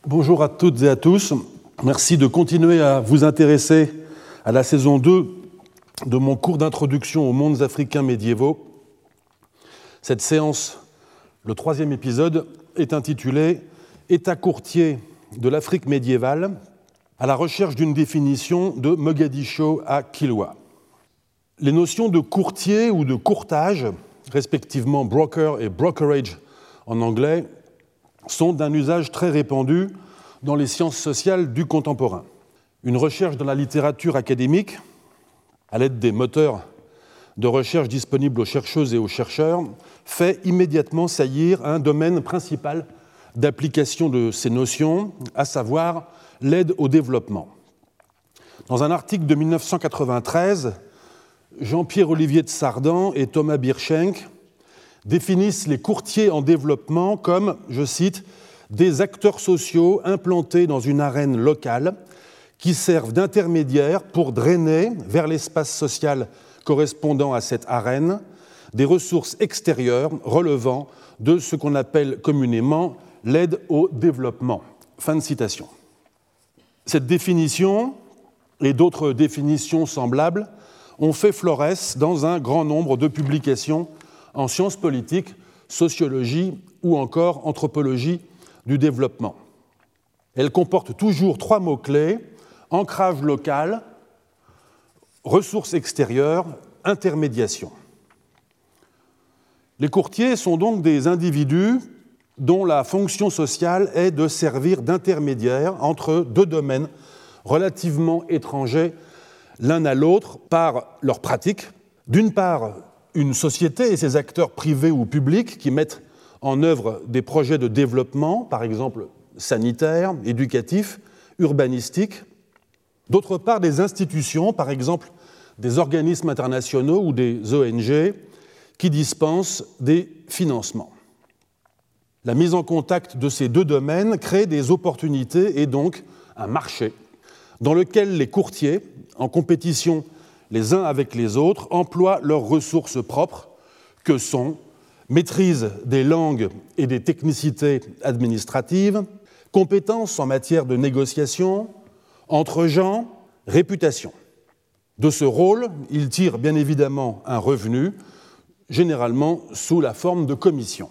Bonjour à toutes et à tous. Merci de continuer à vous intéresser à la saison 2 de mon cours d'introduction aux mondes africains médiévaux. Cette séance, le 3e épisode, est intitulée « État courtier de l'Afrique médiévale à la recherche d'une définition de Mogadiscio à Kilwa ». Les notions de courtier ou de courtage, respectivement broker et brokerage en anglais, sont d'un usage très répandu dans les sciences sociales du contemporain. Une recherche dans la littérature académique, à l'aide des moteurs de recherche disponibles aux chercheuses et aux chercheurs, fait immédiatement saillir un domaine principal d'application de ces notions, à savoir l'aide au développement. Dans un article de 1993, Jean-Pierre Olivier de Sardan et Thomas Birschenk définissent les courtiers en développement comme, je cite, des acteurs sociaux implantés dans une arène locale qui servent d'intermédiaires pour drainer vers l'espace social correspondant à cette arène des ressources extérieures relevant de ce qu'on appelle communément l'aide au développement. Fin de citation. Cette définition et d'autres définitions semblables ont fait florès dans un grand nombre de publications en sciences politiques, sociologie ou encore anthropologie du développement. Elle comporte toujours 3 mots-clés, ancrage local, ressources extérieures, intermédiation. Les courtiers sont donc des individus dont la fonction sociale est de servir d'intermédiaire entre 2 domaines relativement étrangers l'un à l'autre par leur pratique. D'une part, une société et ses acteurs privés ou publics qui mettent en œuvre des projets de développement, par exemple sanitaires, éducatifs, urbanistiques. D'autre part, des institutions, par exemple des organismes internationaux ou des ONG, qui dispensent des financements. La mise en contact de ces 2 domaines crée des opportunités et donc un marché dans lequel les courtiers, en compétition les uns avec les autres, emploient leurs ressources propres, que sont maîtrise des langues et des technicités administratives, compétences en matière de négociation, entre-gens, réputation. De ce rôle, ils tirent bien évidemment un revenu, généralement sous la forme de commissions.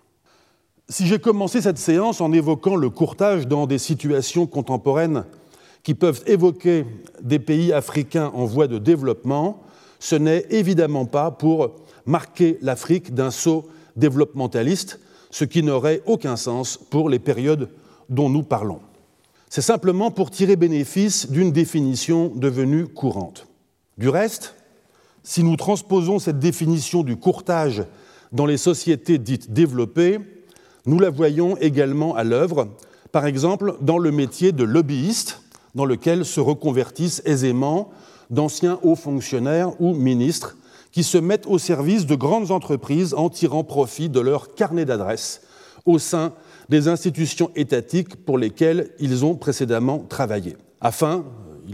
Si j'ai commencé cette séance en évoquant le courtage dans des situations contemporaines qui peuvent évoquer des pays africains en voie de développement, ce n'est évidemment pas pour marquer l'Afrique d'un saut développementaliste, ce qui n'aurait aucun sens pour les périodes dont nous parlons. C'est simplement pour tirer bénéfice d'une définition devenue courante. Du reste, si nous transposons cette définition du courtage dans les sociétés dites développées, nous la voyons également à l'œuvre, par exemple dans le métier de lobbyiste, dans lequel se reconvertissent aisément d'anciens hauts fonctionnaires ou ministres qui se mettent au service de grandes entreprises en tirant profit de leur carnet d'adresses au sein des institutions étatiques pour lesquelles ils ont précédemment travaillé, afin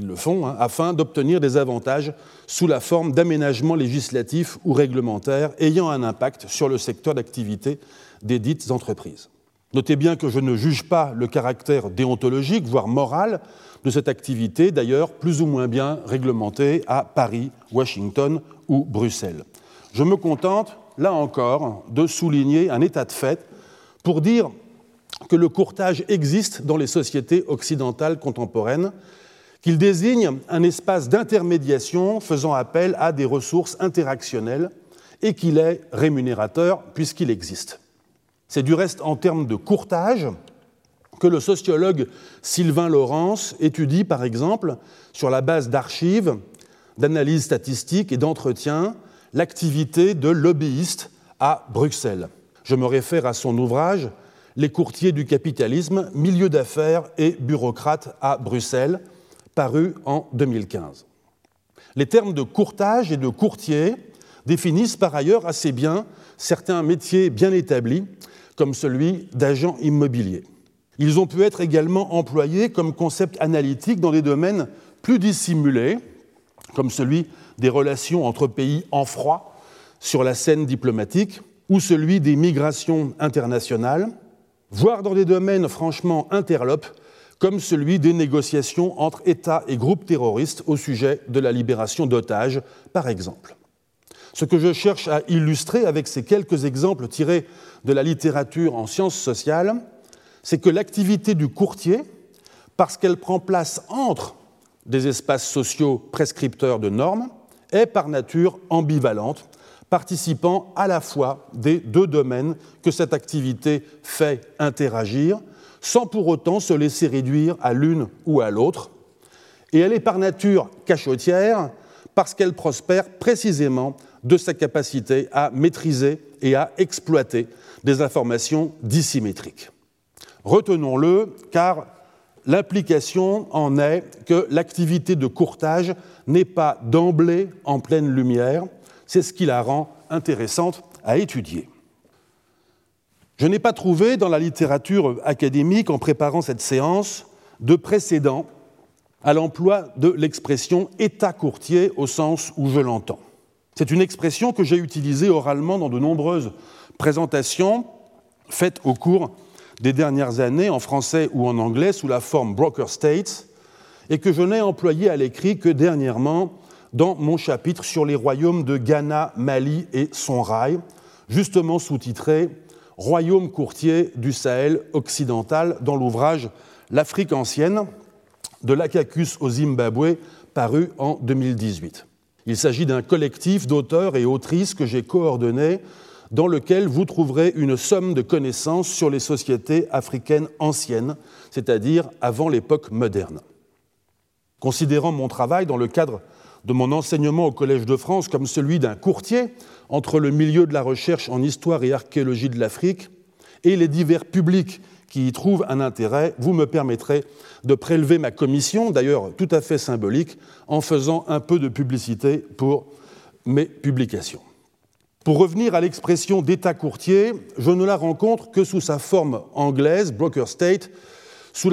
d'obtenir des avantages sous la forme d'aménagements législatifs ou réglementaires ayant un impact sur le secteur d'activité des dites entreprises. Notez bien que je ne juge pas le caractère déontologique, voire moral, de cette activité, d'ailleurs plus ou moins bien réglementée à Paris, Washington ou Bruxelles. Je me contente, là encore, de souligner un état de fait pour dire que le courtage existe dans les sociétés occidentales contemporaines, qu'il désigne un espace d'intermédiation faisant appel à des ressources interactionnelles et qu'il est rémunérateur puisqu'il existe. C'est du reste en termes de courtage que le sociologue Sylvain Laurence étudie, par exemple, sur la base d'archives, d'analyses statistiques et d'entretiens, l'activité de lobbyistes à Bruxelles. Je me réfère à son ouvrage « Les courtiers du capitalisme, milieu d'affaires et bureaucrates à Bruxelles », paru en 2015. Les termes de courtage et de courtier définissent par ailleurs assez bien certains métiers bien établis, comme celui d'agent immobilier. Ils ont pu être également employés comme concept analytique dans des domaines plus dissimulés, comme celui des relations entre pays en froid sur la scène diplomatique, ou celui des migrations internationales, voire dans des domaines franchement interlopes, comme celui des négociations entre États et groupes terroristes au sujet de la libération d'otages, par exemple. Ce que je cherche à illustrer avec ces quelques exemples tirés de la littérature en sciences sociales, c'est que l'activité du courtier, parce qu'elle prend place entre des espaces sociaux prescripteurs de normes, est par nature ambivalente, participant à la fois des deux domaines que cette activité fait interagir, sans pour autant se laisser réduire à l'une ou à l'autre. Et elle est par nature cachotière, parce qu'elle prospère précisément de sa capacité à maîtriser et à exploiter des informations dissymétriques. Retenons-le, car l'implication en est que l'activité de courtage n'est pas d'emblée en pleine lumière. C'est ce qui la rend intéressante à étudier. Je n'ai pas trouvé dans la littérature académique, en préparant cette séance, de précédent à l'emploi de l'expression « état courtier » au sens où je l'entends. C'est une expression que j'ai utilisée oralement dans de nombreuses présentations faites au cours des dernières années, en français ou en anglais, sous la forme broker states, et que je n'ai employée à l'écrit que dernièrement dans mon chapitre sur les royaumes de Ghana, Mali et Songhai, justement sous-titré « Royaume courtier du Sahel occidental » dans l'ouvrage « L'Afrique ancienne » de l'Akakus au Zimbabwe, paru en 2018. Il s'agit d'un collectif d'auteurs et autrices que j'ai coordonné, dans lequel vous trouverez une somme de connaissances sur les sociétés africaines anciennes, c'est-à-dire avant l'époque moderne. Considérant mon travail dans le cadre de mon enseignement au Collège de France comme celui d'un courtier entre le milieu de la recherche en histoire et archéologie de l'Afrique et les divers publics qui y trouvent un intérêt, vous me permettrez de prélever ma commission, d'ailleurs tout à fait symbolique, en faisant un peu de publicité pour mes publications. Pour revenir à l'expression d'état courtier, je ne la rencontre que sous sa forme anglaise, broker state, sous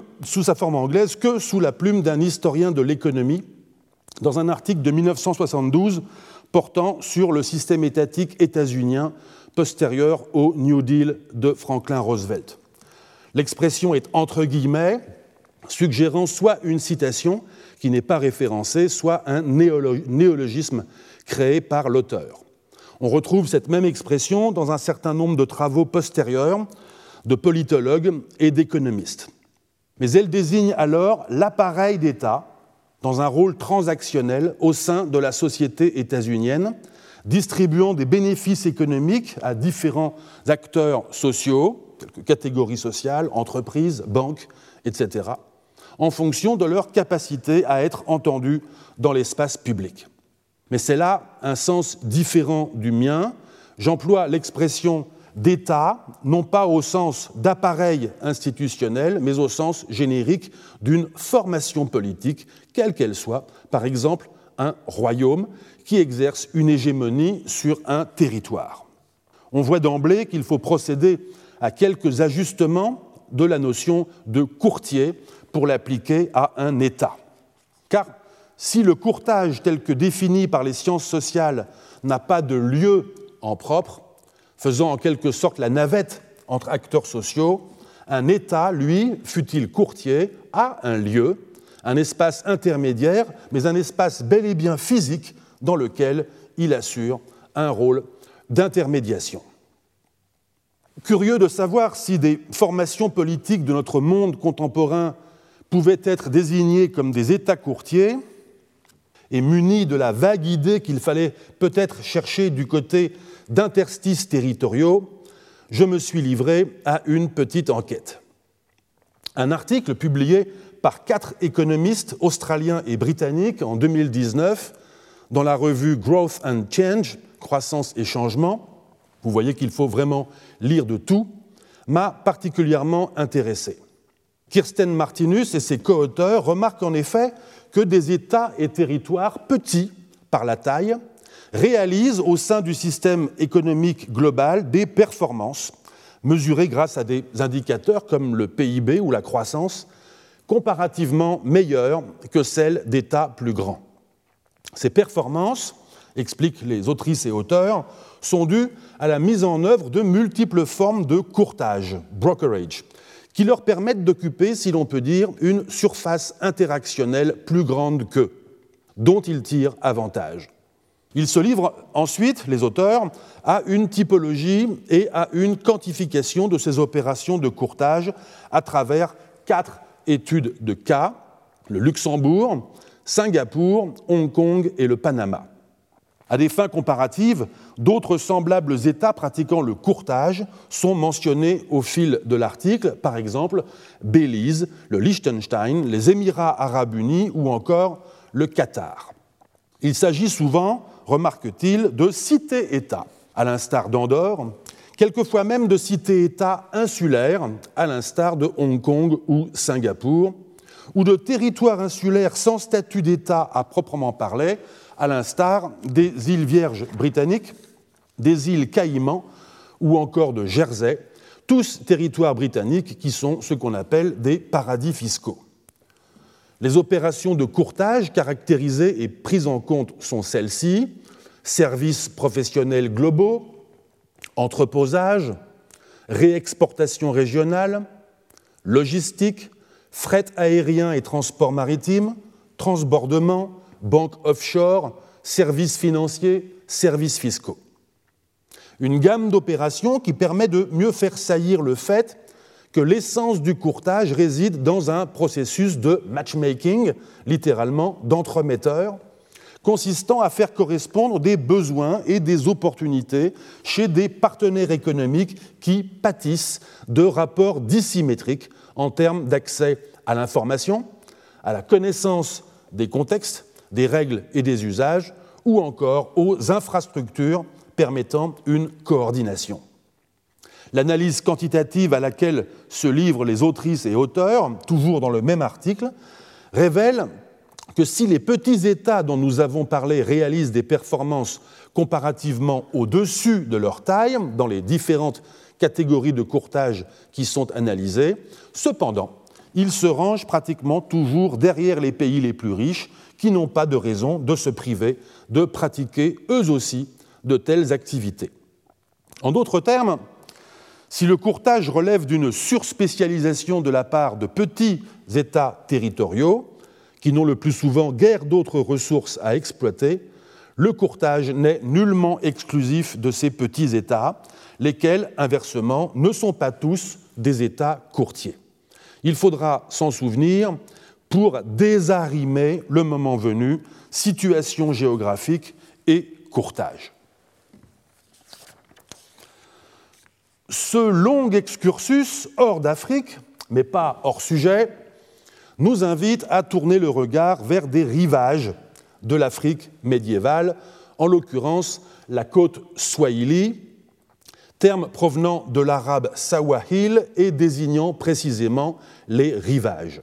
sa forme anglaise que sous la plume d'un historien de l'économie, dans un article de 1972 portant sur le système étatique états-unien postérieur au New Deal de Franklin Roosevelt. L'expression est entre guillemets, suggérant soit une citation qui n'est pas référencée, soit un néologisme créé par l'auteur. On retrouve cette même expression dans un certain nombre de travaux postérieurs de politologues et d'économistes. Mais elle désigne alors l'appareil d'État dans un rôle transactionnel au sein de la société états-unienne, distribuant des bénéfices économiques à différents acteurs sociaux, quelques catégories sociales, entreprises, banques, etc., en fonction de leur capacité à être entendus dans l'espace public. Mais c'est là un sens différent du mien. J'emploie l'expression d'État, non pas au sens d'appareil institutionnel, mais au sens générique d'une formation politique, quelle qu'elle soit, par exemple un royaume qui exerce une hégémonie sur un territoire. On voit d'emblée qu'il faut procéder à quelques ajustements de la notion de courtier pour l'appliquer à un État. Car si le courtage tel que défini par les sciences sociales n'a pas de lieu en propre, faisant en quelque sorte la navette entre acteurs sociaux, un État, lui, fût-il courtier, a un lieu, un espace intermédiaire, mais un espace bel et bien physique dans lequel il assure un rôle d'intermédiation. Curieux de savoir si des formations politiques de notre monde contemporain pouvaient être désignées comme des États courtiers et munis de la vague idée qu'il fallait peut-être chercher du côté d'interstices territoriaux, je me suis livré à une petite enquête. Un article publié par 4 économistes australiens et britanniques en 2019 dans la revue Growth and Change, Croissance et Changement, vous voyez qu'il faut vraiment lire de tout, m'a particulièrement intéressé. Kirsten Martinus et ses co-auteurs remarquent en effet que des États et territoires petits par la taille réalisent au sein du système économique global des performances mesurées grâce à des indicateurs comme le PIB ou la croissance, comparativement meilleures que celles d'États plus grands. Ces performances expliquent les autrices et auteurs, sont dues à la mise en œuvre de multiples formes de courtage, brokerage, qui leur permettent d'occuper, si l'on peut dire, une surface interactionnelle plus grande qu'eux, dont ils tirent avantage. Ils se livrent ensuite, les auteurs, à une typologie et à une quantification de ces opérations de courtage à travers 4 études de cas, le Luxembourg, Singapour, Hong Kong et le Panama. À des fins comparatives, d'autres semblables États pratiquant le courtage sont mentionnés au fil de l'article, par exemple Belize, le Liechtenstein, les Émirats arabes unis ou encore le Qatar. Il s'agit souvent, remarque-t-il, de cités-États, à l'instar d'Andorre, quelquefois même de cités-États insulaires, à l'instar de Hong Kong ou Singapour, ou de territoires insulaires sans statut d'État à proprement parler, à l'instar des îles Vierges britanniques, des îles Caïmans ou encore de Jersey, tous territoires britanniques qui sont ce qu'on appelle des paradis fiscaux. Les opérations de courtage caractérisées et prises en compte sont celles-ci: services professionnels globaux, entreposage, réexportation régionale, logistique, fret aérien et transport maritime, transbordement, banques offshore, services financiers, services fiscaux. Une gamme d'opérations qui permet de mieux faire saillir le fait que l'essence du courtage réside dans un processus de matchmaking, littéralement d'entremetteur, consistant à faire correspondre des besoins et des opportunités chez des partenaires économiques qui pâtissent de rapports dissymétriques en termes d'accès à l'information, à la connaissance des contextes, des règles et des usages, ou encore aux infrastructures permettant une coordination. L'analyse quantitative à laquelle se livrent les autrices et auteurs, toujours dans le même article, révèle que si les petits États dont nous avons parlé réalisent des performances comparativement au-dessus de leur taille dans les différentes catégories de courtage qui sont analysées, cependant, ils se rangent pratiquement toujours derrière les pays les plus riches qui n'ont pas de raison de se priver de pratiquer eux aussi de telles activités. En d'autres termes, si le courtage relève d'une surspécialisation de la part de petits États territoriaux, qui n'ont le plus souvent guère d'autres ressources à exploiter, le courtage n'est nullement exclusif de ces petits États, lesquels, inversement, ne sont pas tous des États courtiers. Il faudra s'en souvenir pour désarimer, le moment venu, situation géographique et courtage. Ce long excursus hors d'Afrique, mais pas hors sujet, nous invite à tourner le regard vers des rivages de l'Afrique médiévale, en l'occurrence la côte Swahili, terme provenant de l'arabe sawahil et désignant précisément les rivages.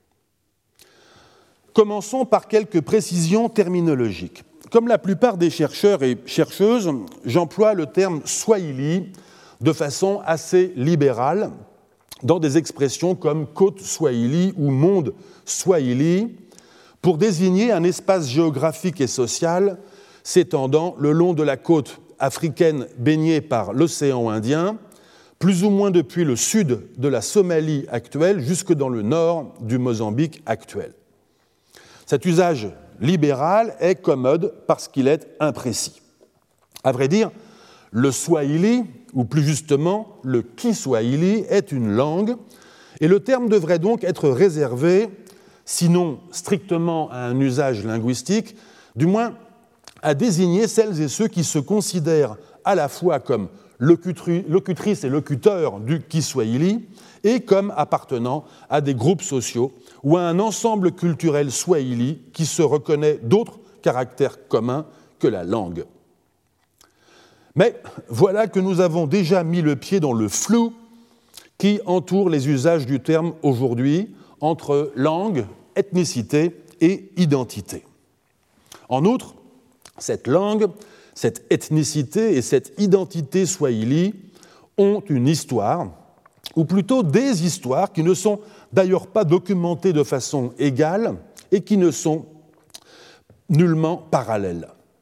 Commençons par quelques précisions terminologiques. Comme la plupart des chercheurs et chercheuses, j'emploie le terme Swahili de façon assez libérale dans des expressions comme côte Swahili ou monde Swahili pour désigner un espace géographique et social s'étendant le long de la côte africaine baignée par l'océan Indien, plus ou moins depuis le sud de la Somalie actuelle jusque dans le nord du Mozambique actuel. Cet usage libéral est commode parce qu'il est imprécis. À vrai dire, le Swahili, ou plus justement le Kiswahili, est une langue, et le terme devrait donc être réservé, sinon strictement à un usage linguistique, du moins à désigner celles et ceux qui se considèrent à la fois comme locutrices et locuteurs du Kiswahili et comme appartenant à des groupes sociaux ou à un ensemble culturel swahili qui se reconnaît d'autres caractères communs que la langue. Mais voilà que nous avons déjà mis le pied dans le flou qui entoure les usages du terme aujourd'hui entre langue, ethnicité et identité. En outre, cette langue, cette ethnicité et cette identité swahili ont une histoire, ou plutôt des histoires qui ne sont d'ailleurs pas documentées de façon égale et qui ne sont nullement parallèles.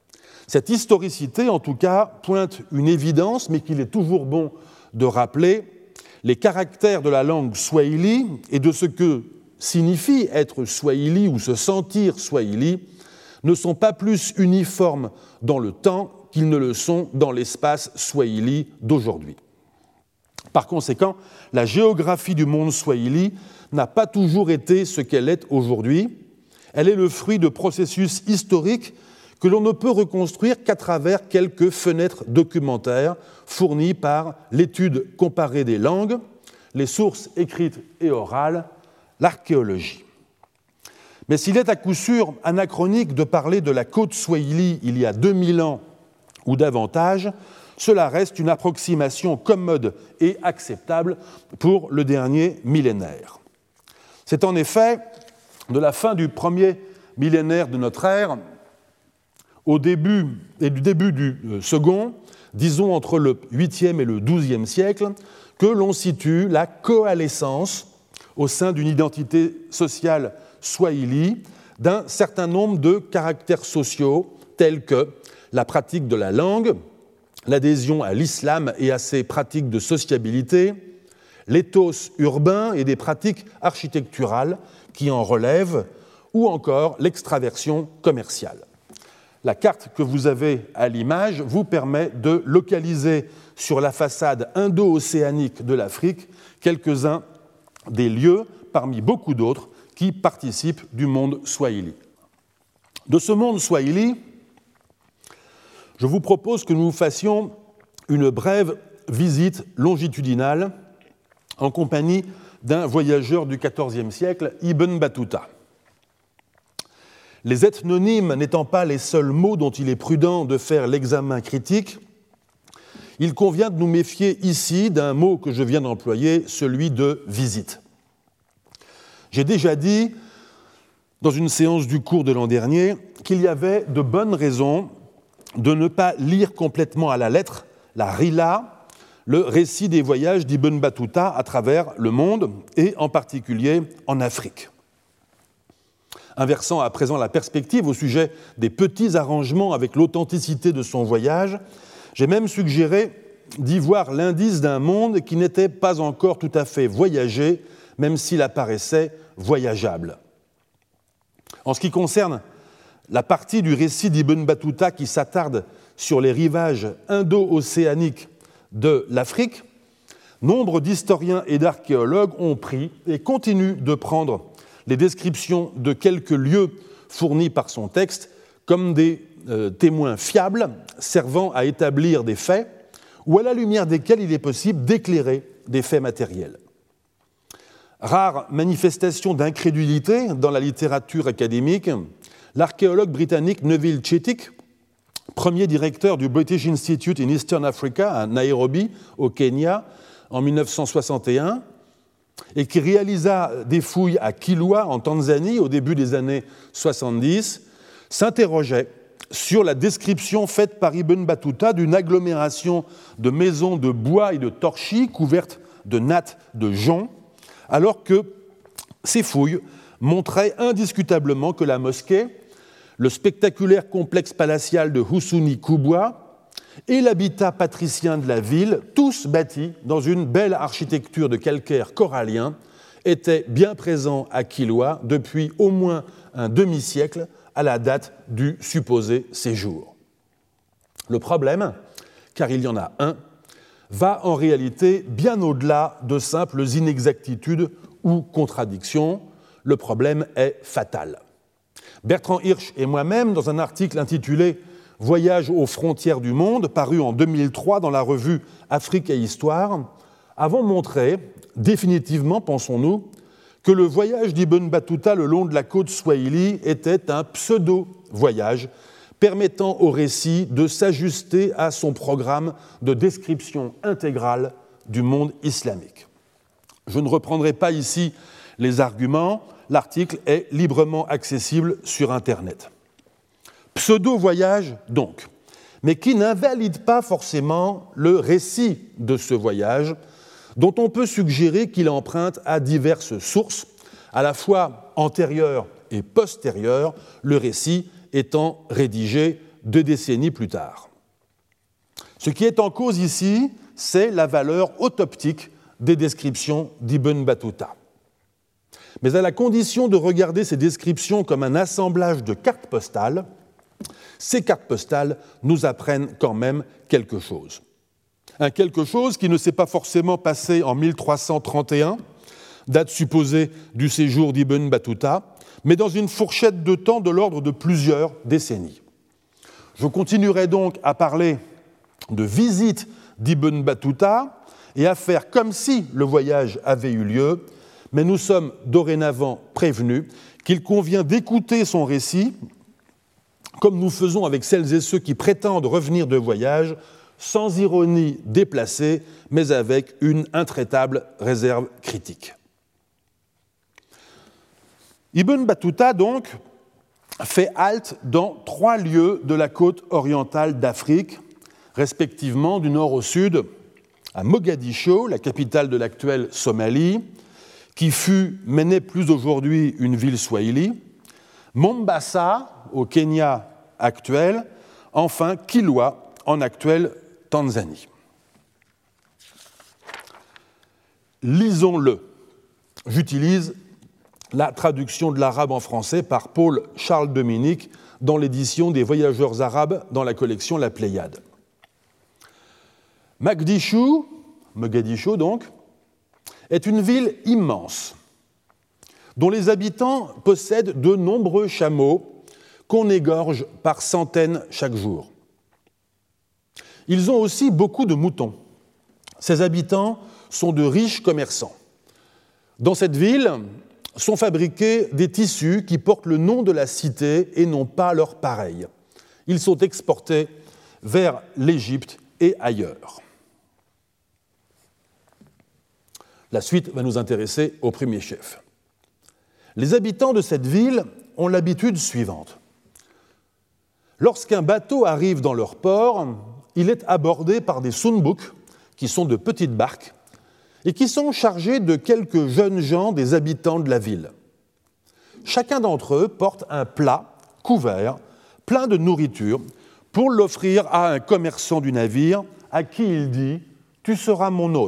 Cette historicité, en tout cas, pointe une évidence, mais qu'il est toujours bon de rappeler: les caractères de la langue swahili et de ce que signifie être swahili ou se sentir swahili ne sont pas plus uniformes dans le temps qu'ils ne le sont dans l'espace swahili d'aujourd'hui. Par conséquent, la géographie du monde swahili n'a pas toujours été ce qu'elle est aujourd'hui. Elle est le fruit de processus historiques que l'on ne peut reconstruire qu'à travers quelques fenêtres documentaires fournies par l'étude comparée des langues, les sources écrites et orales, l'archéologie. Mais s'il est à coup sûr anachronique de parler de la côte swahili il y a 2000 ans ou davantage, cela reste une approximation commode et acceptable pour le dernier millénaire. C'est en effet de la fin du premier millénaire de notre ère au début du second, disons entre le 8e et le 12e siècle, que l'on situe la coalescence au sein d'une identité sociale swahili d'un certain nombre de caractères sociaux tels que la pratique de la langue, l'adhésion à l'islam et à ses pratiques de sociabilité, l'éthos urbain et des pratiques architecturales qui en relèvent, ou encore l'extraversion commerciale. La carte que vous avez à l'image vous permet de localiser sur la façade indo-océanique de l'Afrique quelques-uns des lieux, parmi beaucoup d'autres, qui participent du monde swahili. De ce monde swahili, je vous propose que nous fassions une brève visite longitudinale en compagnie d'un voyageur du XIVe siècle, Ibn Battuta. Les ethnonymes n'étant pas les seuls mots dont il est prudent de faire l'examen critique, il convient de nous méfier ici d'un mot que je viens d'employer, celui de visite. J'ai déjà dit, dans une séance du cours de l'an dernier, qu'il y avait de bonnes raisons de ne pas lire complètement à la lettre, la rila, le récit des voyages d'Ibn Battuta à travers le monde, et en particulier en Afrique. Inversant à présent la perspective au sujet des petits arrangements avec l'authenticité de son voyage, j'ai même suggéré d'y voir l'indice d'un monde qui n'était pas encore tout à fait voyagé, même s'il apparaissait voyageable. En ce qui concerne la partie du récit d'Ibn Battuta qui s'attarde sur les rivages indo-océaniques de l'Afrique, nombre d'historiens et d'archéologues ont pris et continuent de prendre les descriptions de quelques lieux fournis par son texte comme des témoins fiables servant à établir des faits ou à la lumière desquels il est possible d'éclairer des faits matériels. Rare manifestation d'incrédulité dans la littérature académique, l'archéologue britannique Neville Chittick, premier directeur du British Institute in Eastern Africa à Nairobi, au Kenya, en 1961, et qui réalisa des fouilles à Kilwa, en Tanzanie, au début des années 70, s'interrogeait sur la description faite par Ibn Battuta d'une agglomération de maisons de bois et de torchis couvertes de nattes de jonc, alors que ces fouilles montraient indiscutablement que la mosquée, le spectaculaire complexe palatial de Husuni Kubwa et l'habitat patricien de la ville, tous bâtis dans une belle architecture de calcaire corallien, étaient bien présents à Kilwa depuis au moins un demi-siècle à la date du supposé séjour. Le problème, car il y en a un, va en réalité bien au-delà de simples inexactitudes ou contradictions. Le problème est fatal. Bertrand Hirsch et moi-même, dans un article intitulé « Voyage aux frontières du monde », paru en 2003 dans la revue Afrique et Histoire, avons montré, définitivement, pensons-nous, que le voyage d'Ibn Battuta le long de la côte swahili était un pseudo-voyage permettant au récit de s'ajuster à son programme de description intégrale du monde islamique. Je ne reprendrai pas ici les arguments, l'article est librement accessible sur Internet. Pseudo-voyage donc, mais qui n'invalide pas forcément le récit de ce voyage, dont on peut suggérer qu'il emprunte à diverses sources, à la fois antérieures et postérieures, le récit étant rédigé 2 décennies plus tard. Ce qui est en cause ici, c'est la valeur autoptique des descriptions d'Ibn Battuta. Mais à la condition de regarder ces descriptions comme un assemblage de cartes postales, ces cartes postales nous apprennent quand même quelque chose. Un quelque chose qui ne s'est pas forcément passé en 1331, date supposée du séjour d'Ibn Battuta, mais dans une fourchette de temps de l'ordre de plusieurs décennies. Je continuerai donc à parler de visite d'Ibn Battuta et à faire comme si le voyage avait eu lieu, mais nous sommes dorénavant prévenus qu'il convient d'écouter son récit, comme nous faisons avec celles et ceux qui prétendent revenir de voyage, sans ironie déplacée, mais avec une intraitable réserve critique. Ibn Battuta, donc, fait halte dans 3 lieux de la côte orientale d'Afrique, respectivement du nord au sud, à Mogadiscio, la capitale de l'actuelle Somalie, qui fut, mais n'est plus aujourd'hui, une ville swahili, Mombasa, au Kenya actuel, enfin Kilwa, en actuelle Tanzanie. Lisons-le. J'utilise la traduction de l'arabe en français par Paul Charles Dominique dans l'édition des Voyageurs arabes dans la collection La Pléiade. Mogadiscio donc, est une ville immense, dont les habitants possèdent de nombreux chameaux qu'on égorge par centaines chaque jour. Ils ont aussi beaucoup de moutons. Ces habitants sont de riches commerçants. Dans cette ville sont fabriqués des tissus qui portent le nom de la cité et non pas leur pareil. Ils sont exportés vers l'Égypte et ailleurs. La suite va nous intéresser au premier chef. Les habitants de cette ville ont l'habitude suivante. Lorsqu'un bateau arrive dans leur port, il est abordé par des sunbuk, qui sont de petites barques, et qui sont chargés de quelques jeunes gens des habitants de la ville. Chacun d'entre eux porte un plat couvert, plein de nourriture, pour l'offrir à un commerçant du navire, à qui il dit « Tu seras mon hôte ».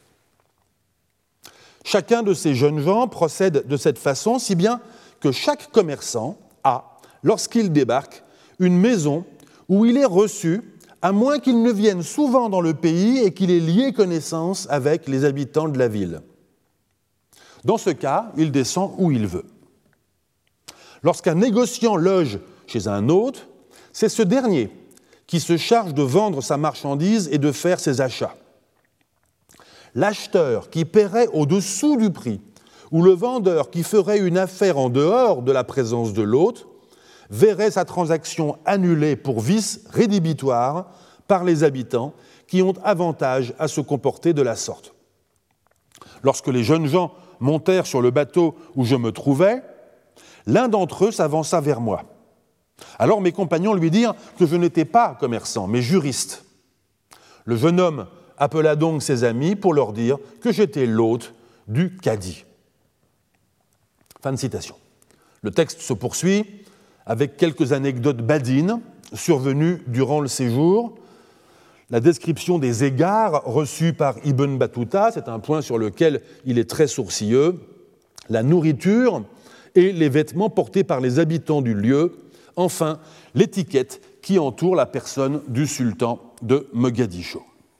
Chacun de ces jeunes gens procède de cette façon, si bien que chaque commerçant a, lorsqu'il débarque, une maison où il est reçu, à moins qu'il ne vienne souvent dans le pays et qu'il ait lié connaissance avec les habitants de la ville. Dans ce cas, il descend où il veut. Lorsqu'un négociant loge chez un hôte, c'est ce dernier qui se charge de vendre sa marchandise et de faire ses achats. L'acheteur qui paierait au-dessous du prix ou le vendeur qui ferait une affaire en dehors de la présence de l'hôte verrait sa transaction annulée pour vice rédhibitoire par les habitants qui ont avantage à se comporter de la sorte. Lorsque les jeunes gens montèrent sur le bateau où je me trouvais, l'un d'entre eux s'avança vers moi. Alors mes compagnons lui dirent que je n'étais pas commerçant, mais juriste. Le jeune homme appela donc ses amis pour leur dire que j'étais l'hôte du cadi. Fin de citation. Le texte se poursuit avec quelques anecdotes badines survenues durant le séjour. La description des égards reçus par Ibn Battuta, c'est un point sur lequel il est très sourcilleux, la nourriture et les vêtements portés par les habitants du lieu, enfin l'étiquette qui entoure la personne du sultan de Mogadiscio.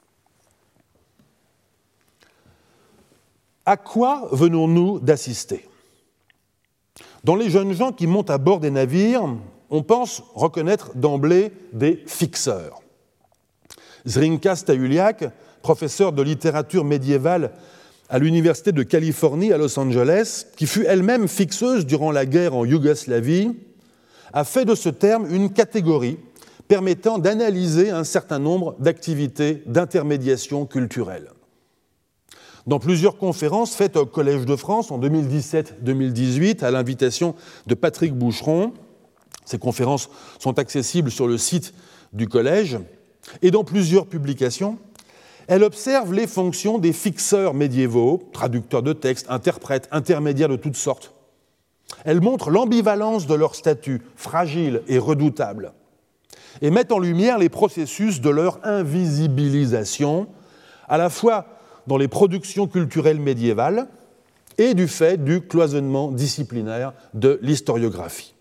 À quoi venons-nous d'assister ? Dans les jeunes gens qui montent à bord des navires, on pense reconnaître d'emblée des fixeurs. Zrinka Stahuliak, professeur de littérature médiévale à l'Université de Californie à Los Angeles, qui fut elle-même fixeuse durant la guerre en Yougoslavie, a fait de ce terme une catégorie permettant d'analyser un certain nombre d'activités d'intermédiation culturelle. Dans plusieurs conférences faites au Collège de France en 2017-2018 à l'invitation de Patrick Boucheron, ces conférences sont accessibles sur le site du Collège, et dans plusieurs publications, elle observe les fonctions des fixeurs médiévaux, traducteurs de textes, interprètes, intermédiaires de toutes sortes. Elle montre l'ambivalence de leur statut, fragile et redoutable. et mettent en lumière les processus de leur invisibilisation, à la fois dans les productions culturelles médiévales et du fait du cloisonnement disciplinaire de l'historiographie.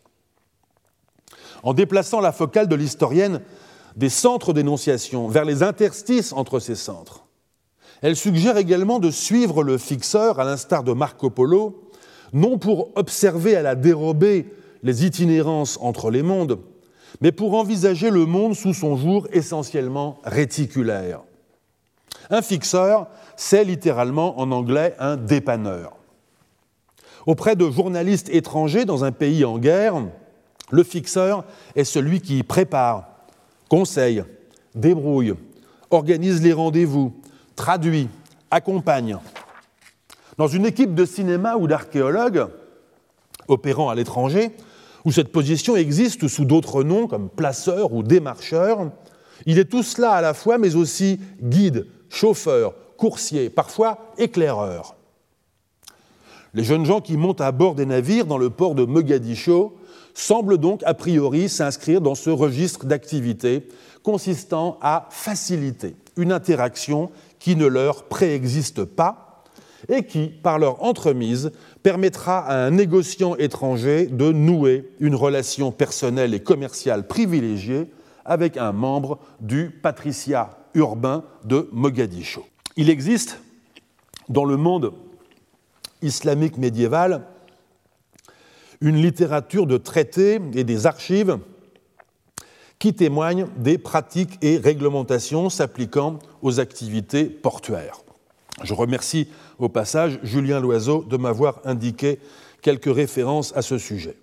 En déplaçant la focale de l'historienne des centres d'énonciation vers les interstices entre ces centres, elle suggère également de suivre le fixeur, à l'instar de Marco Polo, non pour observer à la dérobée les itinérances entre les mondes, mais pour envisager le monde sous son jour essentiellement réticulaire. Un fixeur, c'est littéralement en anglais un dépanneur. Auprès de journalistes étrangers dans un pays en guerre, le fixeur est celui qui prépare, conseille, débrouille, organise les rendez-vous, traduit, accompagne. Dans une équipe de cinéma ou d'archéologues opérant à l'étranger, où cette position existe sous d'autres noms comme placeur ou démarcheur, il est tout cela à la fois, mais aussi guide, chauffeur, coursier, parfois éclaireur. Les jeunes gens qui montent à bord des navires dans le port de Mogadiscio semblent donc a priori s'inscrire dans ce registre d'activité consistant à faciliter une interaction qui ne leur préexiste pas et qui, par leur entremise, permettra à un négociant étranger de nouer une relation personnelle et commerciale privilégiée avec un membre du patriciat urbain de Mogadiscio. Il existe dans le monde islamique médiéval une littérature de traités et des archives qui témoignent des pratiques et réglementations s'appliquant aux activités portuaires. Je remercie au passage Julien Loiseau de m'avoir indiqué quelques références à ce sujet.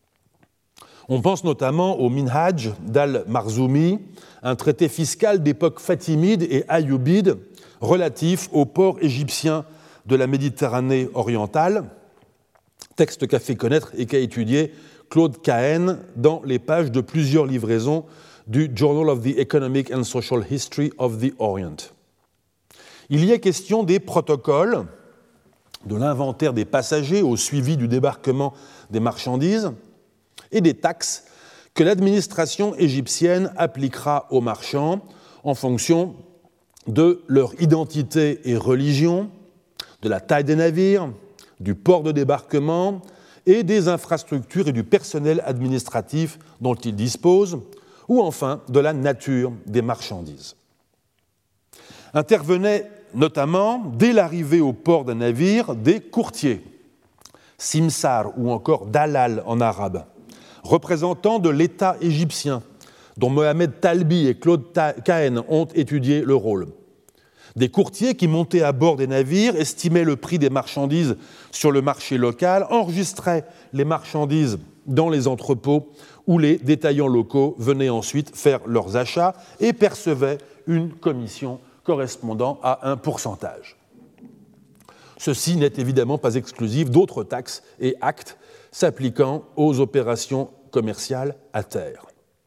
On pense notamment au Minhaj d'Al-Marzoumi, un traité fiscal d'époque fatimide et ayyubide relatif aux ports égyptiens de la Méditerranée orientale, texte qu'a fait connaître et qu'a étudié Claude Cahen dans les pages de plusieurs livraisons du Journal of the Economic and Social History of the Orient. Il y est question des protocoles, de l'inventaire des passagers au suivi du débarquement des marchandises et des taxes que l'administration égyptienne appliquera aux marchands en fonction de leur identité et religion, de la taille des navires, du port de débarquement et des infrastructures et du personnel administratif dont ils disposent, ou enfin de la nature des marchandises. Intervenaient notamment, dès l'arrivée au port d'un navire, des courtiers, simsar ou encore dalal en arabe, représentants de l'État égyptien, dont Mohamed Talbi et Claude Cahen ont étudié le rôle. Des courtiers qui montaient à bord des navires, estimaient le prix des marchandises sur le marché local, enregistraient les marchandises dans les entrepôts où les détaillants locaux venaient ensuite faire leurs achats et percevaient une commission correspondant à un pourcentage. Ceci n'est évidemment pas exclusif d'autres taxes et actes s'appliquant aux opérations commerciales à terre.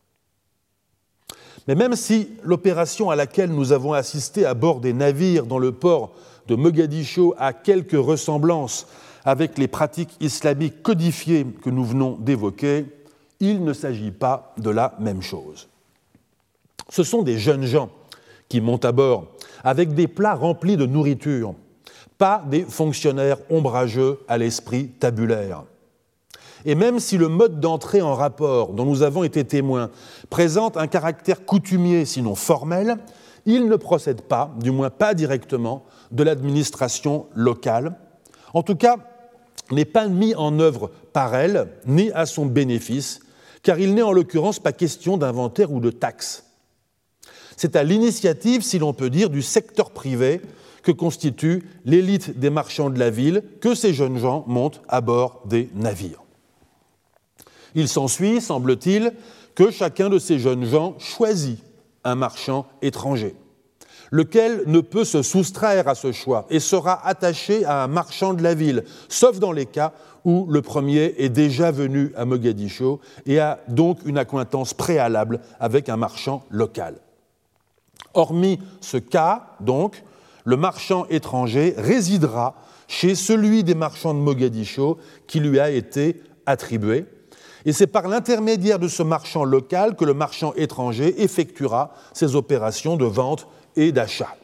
Mais même si l'opération à laquelle nous avons assisté à bord des navires dans le port de Mogadiscio a quelques ressemblances avec les pratiques islamiques codifiées que nous venons d'évoquer, il ne s'agit pas de la même chose. Ce sont des jeunes gens qui montent à bord avec des plats remplis de nourriture, pas des fonctionnaires ombrageux à l'esprit tabulaire. Et même si le mode d'entrée en rapport dont nous avons été témoins présente un caractère coutumier, sinon formel, il ne procède pas, du moins pas directement, de l'administration locale. En tout cas, n'est pas mis en œuvre par elle, ni à son bénéfice, car il n'est en l'occurrence pas question d'inventaire ou de taxe. C'est à l'initiative, si l'on peut dire, du secteur privé que constitue l'élite des marchands de la ville que ces jeunes gens montent à bord des navires. Il s'ensuit, semble-t-il, que chacun de ces jeunes gens choisit un marchand étranger, lequel ne peut se soustraire à ce choix et sera attaché à un marchand de la ville, sauf dans les cas où le premier est déjà venu à Mogadiscio et a donc une accointance préalable avec un marchand local. Hormis ce cas, donc, le marchand étranger résidera chez celui des marchands de Mogadiscio qui lui a été attribué, Et c'est par l'intermédiaire de ce marchand local que le marchand étranger effectuera ses opérations de vente et d'achat.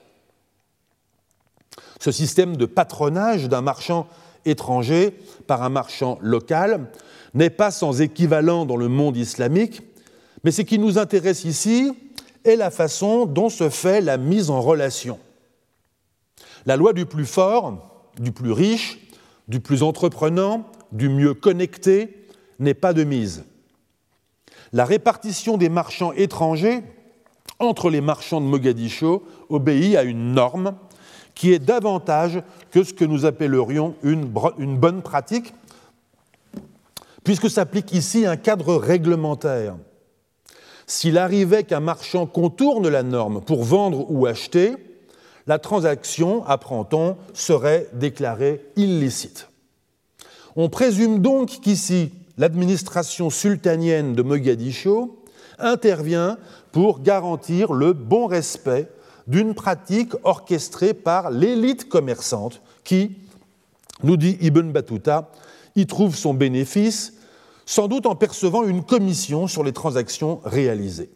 Ce système de patronage d'un marchand étranger par un marchand local n'est pas sans équivalent dans le monde islamique, mais ce qui nous intéresse ici est la façon dont se fait la mise en relation. La loi du plus fort, du plus riche, du plus entreprenant, du mieux connecté n'est pas de mise. La répartition des marchands étrangers entre les marchands de Mogadiscio obéit à une norme qui est davantage que ce que nous appellerions une bonne pratique, puisque s'applique ici un cadre réglementaire. S'il arrivait qu'un marchand contourne la norme pour vendre ou acheter, la transaction, apprend-on, serait déclarée illicite. On présume donc qu'ici, l'administration sultanienne de Mogadiscio intervient pour garantir le bon respect d'une pratique orchestrée par l'élite commerçante qui, nous dit Ibn Battuta, y trouve son bénéfice, sans doute en percevant une commission sur les transactions réalisées.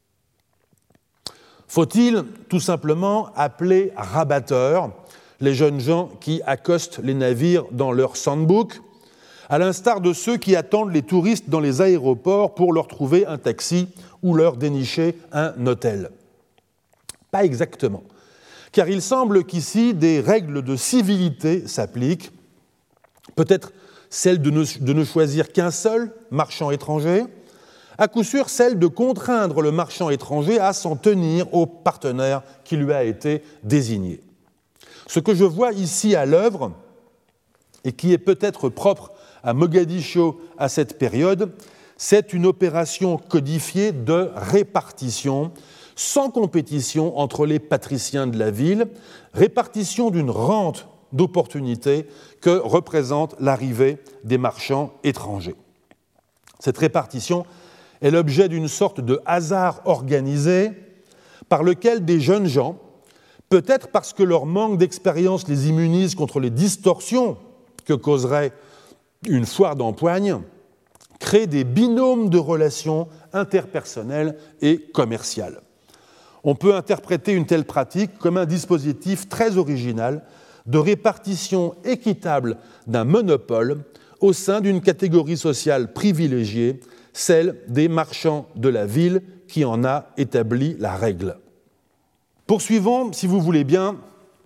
Faut-il tout simplement appeler rabatteurs les jeunes gens qui accostent les navires dans leur sandbook, à l'instar de ceux qui attendent les touristes dans les aéroports pour leur trouver un taxi ou leur dénicher un hôtel? Pas exactement, car il semble qu'ici des règles de civilité s'appliquent, peut-être celle de ne choisir qu'un seul marchand étranger, à coup sûr celle de contraindre le marchand étranger à s'en tenir au partenaire qui lui a été désigné. Ce que je vois ici à l'œuvre, et qui est peut-être propre à Mogadiscio à cette période, c'est une opération codifiée de répartition, sans compétition entre les patriciens de la ville, répartition d'une rente d'opportunité que représente l'arrivée des marchands étrangers. Cette répartition est l'objet d'une sorte de hasard organisé par lequel des jeunes gens, peut-être parce que leur manque d'expérience les immunise contre les distorsions que causerait une foire d'empoigne, créent des binômes de relations interpersonnelles et commerciales. On peut interpréter une telle pratique comme un dispositif très original de répartition équitable d'un monopole au sein d'une catégorie sociale privilégiée, celle des marchands de la ville qui en a établi la règle. Poursuivons, si vous voulez bien,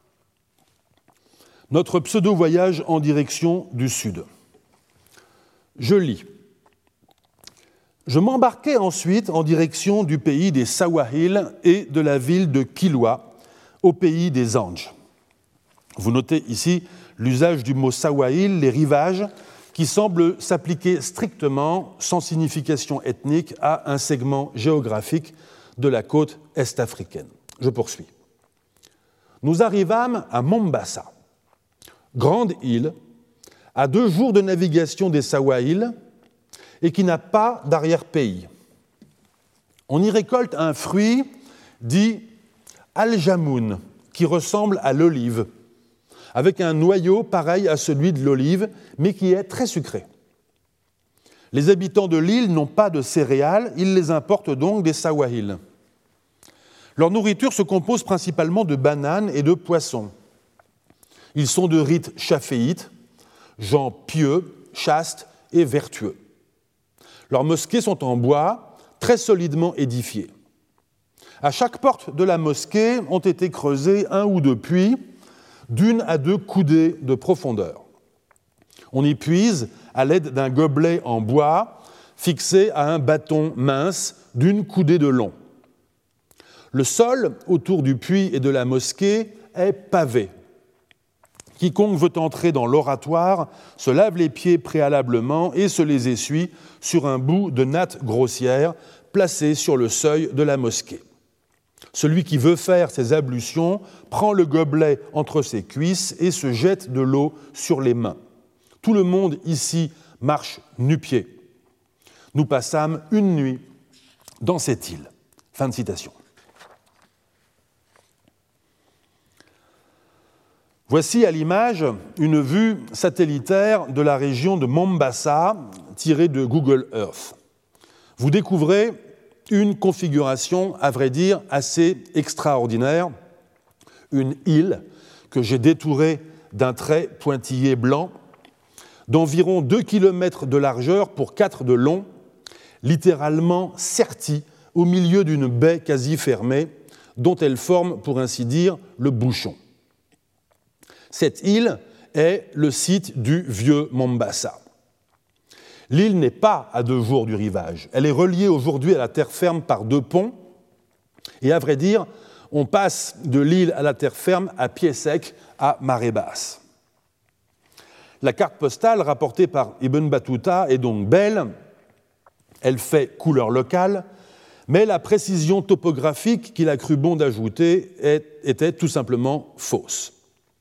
notre pseudo-voyage en direction du sud. Je lis. Je m'embarquai ensuite en direction du pays des Sawahil et de la ville de Kilwa, au pays des Anges. Vous notez ici l'usage du mot Sawahil, les rivages, qui semble s'appliquer strictement, sans signification ethnique, à un segment géographique de la côte est-africaine. Je poursuis. Nous arrivâmes à Mombasa, grande île, à 2 jours de navigation des Sawahil, et qui n'a pas d'arrière-pays. On y récolte un fruit dit al-jamoun, qui ressemble à l'olive, avec un noyau pareil à celui de l'olive, mais qui est très sucré. Les habitants de l'île n'ont pas de céréales, ils les importent donc des Sawahil. Leur nourriture se compose principalement de bananes et de poissons. Ils sont de rite chaféite, gens pieux, chastes et vertueux. Leurs mosquées sont en bois, très solidement édifiées. À chaque porte de la mosquée ont été creusés 1 ou 2 puits, d'1 à 2 coudées de profondeur. On y puise à l'aide d'un gobelet en bois fixé à un bâton mince d'1 coudée de long. Le sol autour du puits et de la mosquée est pavé. Quiconque veut entrer dans l'oratoire se lave les pieds préalablement et se les essuie sur un bout de natte grossière placé sur le seuil de la mosquée. Celui qui veut faire ses ablutions prend le gobelet entre ses cuisses et se jette de l'eau sur les mains. Tout le monde ici marche nu-pieds. Nous passâmes une nuit dans cette île. Fin de citation. Voici à l'image une vue satellitaire de la région de Mombasa, tirées de Google Earth. Vous découvrez une configuration, à vrai dire, assez extraordinaire, une île que j'ai détourée d'un trait pointillé blanc, d'environ 2 km de largeur pour 4 de long, littéralement sertie au milieu d'une baie quasi fermée, dont elle forme, pour ainsi dire, le bouchon. Cette île est le site du vieux Mombasa. L'île n'est pas à 2 jours du rivage. Elle est reliée aujourd'hui à la terre ferme par 2 ponts. Et à vrai dire, on passe de l'île à la terre ferme à pied sec, à marée basse. La carte postale rapportée par Ibn Battuta est donc belle. Elle fait couleur locale, mais la précision topographique qu'il a cru bon d'ajouter était tout simplement fausse.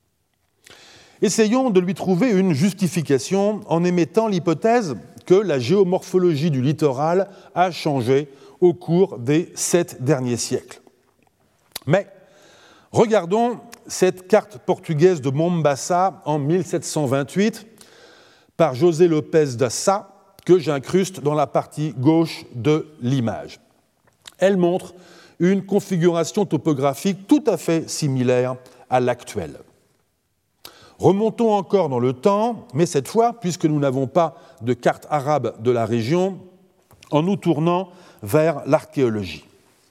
Essayons de lui trouver une justification en émettant l'hypothèse que la géomorphologie du littoral a changé au cours des 7 derniers siècles. Mais regardons cette carte portugaise de Mombasa en 1728 par José Lopes da Sá, que j'incruste dans la partie gauche de l'image. Elle montre une configuration topographique tout à fait similaire à l'actuelle. Remontons encore dans le temps, mais cette fois, puisque nous n'avons pas de carte arabe de la région, en nous tournant vers l'archéologie.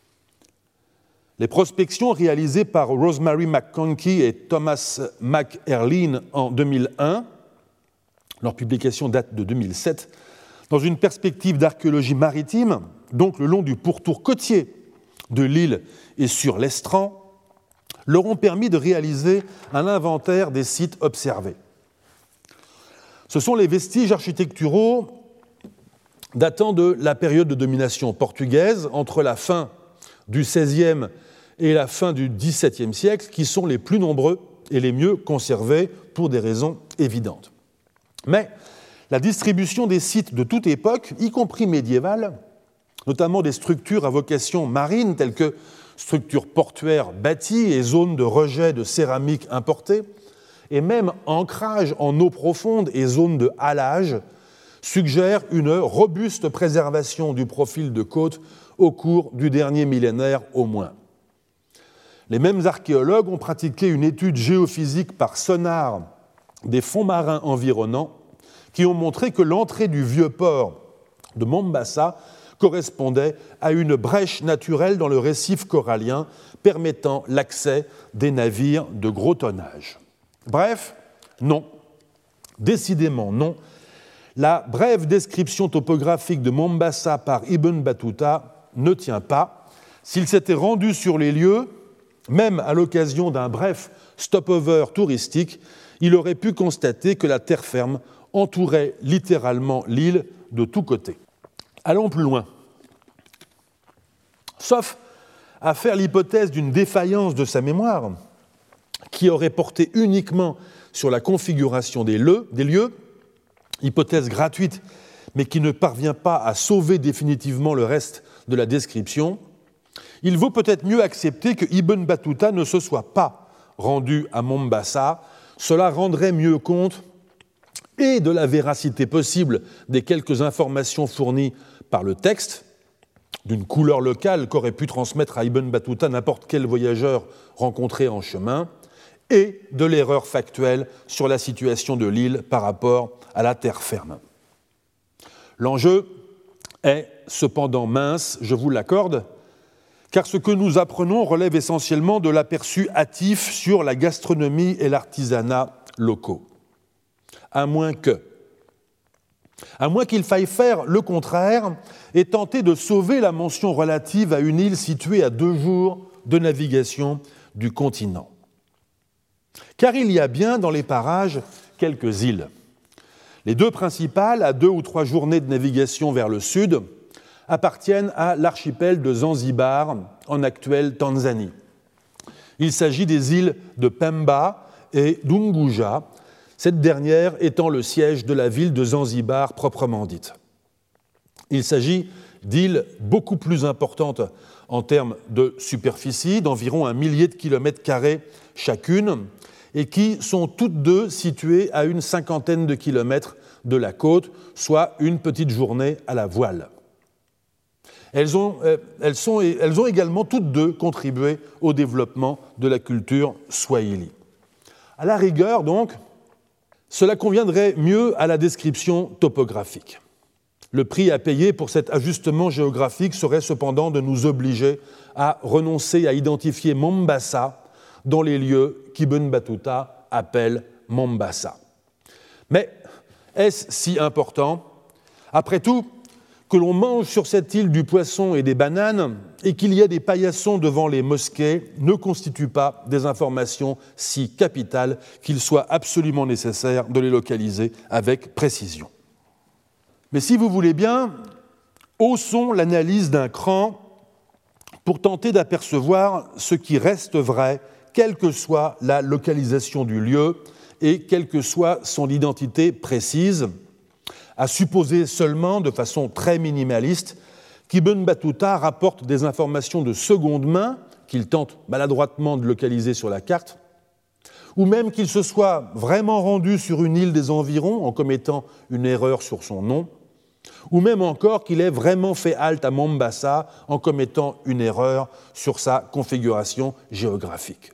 Les prospections réalisées par Rosemary McConkie et Thomas McErlin en 2001, leur publication date de 2007, dans une perspective d'archéologie maritime, donc le long du pourtour côtier de l'île et sur l'estran, leur ont permis de réaliser un inventaire des sites observés. Ce sont les vestiges architecturaux datant de la période de domination portugaise, entre la fin du XVIe et la fin du XVIIe siècle, qui sont les plus nombreux et les mieux conservés pour des raisons évidentes. Mais la distribution des sites de toute époque, y compris médiévale, notamment des structures à vocation marine telles que structures portuaires bâties et zones de rejet de céramique importée, et même ancrage en eau profonde et zones de halage, suggèrent une robuste préservation du profil de côte au cours du dernier millénaire au moins. Les mêmes archéologues ont pratiqué une étude géophysique par sonar des fonds marins environnants qui ont montré que l'entrée du vieux port de Mombasa correspondait à une brèche naturelle dans le récif corallien permettant l'accès des navires de gros tonnage. Bref, non, décidément non. La brève description topographique de Mombasa par Ibn Battuta ne tient pas. S'il s'était rendu sur les lieux, même à l'occasion d'un bref stopover touristique, il aurait pu constater que la terre ferme entourait littéralement l'île de tous côtés. Allons plus loin. Sauf à faire l'hypothèse d'une défaillance de sa mémoire, qui aurait porté uniquement sur la configuration des lieux, hypothèse gratuite, mais qui ne parvient pas à sauver définitivement le reste de la description, il vaut peut-être mieux accepter que Ibn Battuta ne se soit pas rendu à Mombasa. Cela rendrait mieux compte et de la véracité possible des quelques informations fournies par le texte, d'une couleur locale qu'aurait pu transmettre à Ibn Battuta n'importe quel voyageur rencontré en chemin, et de l'erreur factuelle sur la situation de l'île par rapport à la terre ferme. L'enjeu est cependant mince, je vous l'accorde, car ce que nous apprenons relève essentiellement de l'aperçu hâtif sur la gastronomie et l'artisanat locaux. À moins qu'il faille faire le contraire et tenter de sauver la mention relative à une île située à 2 jours de navigation du continent. Car il y a bien dans les parages quelques îles. Les 2 principales, à 2 ou 3 journées de navigation vers le sud, appartiennent à l'archipel de Zanzibar, en actuelle Tanzanie. Il s'agit des îles de Pemba et d'Unguja, cette dernière étant le siège de la ville de Zanzibar proprement dite. Il s'agit d'îles beaucoup plus importantes en termes de superficie, d'environ 1 millier de kilomètres carrés chacune, et qui sont toutes 2 situées à une 50aine de kilomètres de la côte, soit une petite journée à la voile. Elles ont également toutes deux contribué au développement de la culture swahili. À la rigueur, donc, cela conviendrait mieux à la description topographique. Le prix à payer pour cet ajustement géographique serait cependant de nous obliger à renoncer à identifier Mombasa dans les lieux qu'Ibn Battuta appelle Mombasa. Mais est-ce si important ? Après tout, que l'on mange sur cette île du poisson et des bananes et qu'il y ait des paillassons devant les mosquées ne constitue pas des informations si capitales qu'il soit absolument nécessaire de les localiser avec précision. Mais si vous voulez bien, haussons l'analyse d'un cran pour tenter d'apercevoir ce qui reste vrai, quelle que soit la localisation du lieu et quelle que soit son identité précise, à supposer seulement, de façon très minimaliste, qu'Ibn Battuta rapporte des informations de seconde main, qu'il tente maladroitement de localiser sur la carte, ou même qu'il se soit vraiment rendu sur une île des environs en commettant une erreur sur son nom, ou même encore qu'il ait vraiment fait halte à Mombasa en commettant une erreur sur sa configuration géographique.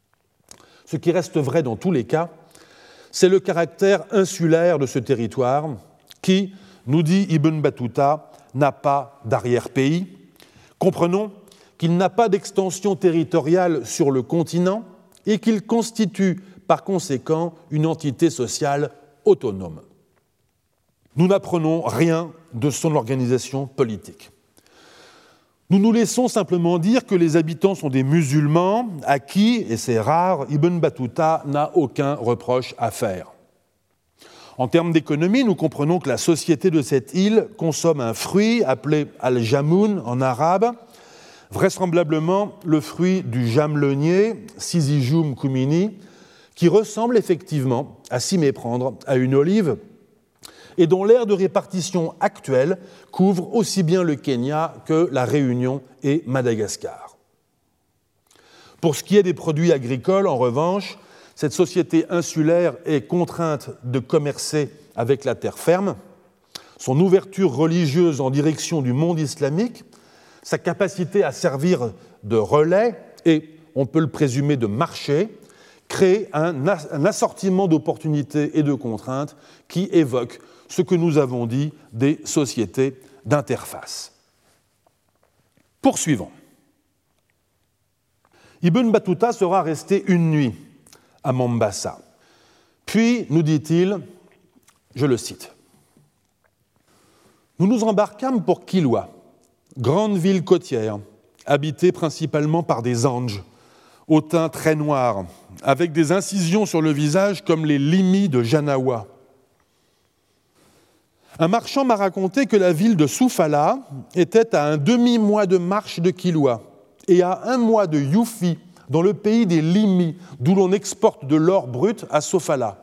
Ce qui reste vrai dans tous les cas, c'est le caractère insulaire de ce territoire qui, nous dit Ibn Battuta, n'a pas d'arrière-pays. Comprenons qu'il n'a pas d'extension territoriale sur le continent et qu'il constitue par conséquent une entité sociale autonome. Nous n'apprenons rien de son organisation politique. Nous nous laissons simplement dire que les habitants sont des musulmans à qui, et c'est rare, Ibn Battuta n'a aucun reproche à faire. En termes d'économie, nous comprenons que la société de cette île consomme un fruit appelé al-jamoun en arabe, vraisemblablement le fruit du jamelonnier, Syzygium cumini, qui ressemble effectivement, à s'y méprendre, à une olive, et dont l'aire de répartition actuelle couvre aussi bien le Kenya que la Réunion et Madagascar. Pour ce qui est des produits agricoles, en revanche, cette société insulaire est contrainte de commercer avec la terre ferme. Son ouverture religieuse en direction du monde islamique, sa capacité à servir de relais et, on peut le présumer, de marché, crée un assortiment d'opportunités et de contraintes qui évoque ce que nous avons dit des sociétés d'interface. Poursuivons. Ibn Battuta sera resté une nuit à Mombasa. Puis, nous dit-il, je le cite, « Nous nous embarquâmes pour Kilwa, grande ville côtière, habitée principalement par des anges, au teint très noir, avec des incisions sur le visage comme les limis de Janawa. Un marchand m'a raconté que la ville de Soufala était à un demi-mois de marche de Kilwa et à 1 mois de Yufi, dans le pays des Limis, d'où l'on exporte de l'or brut à Sofala.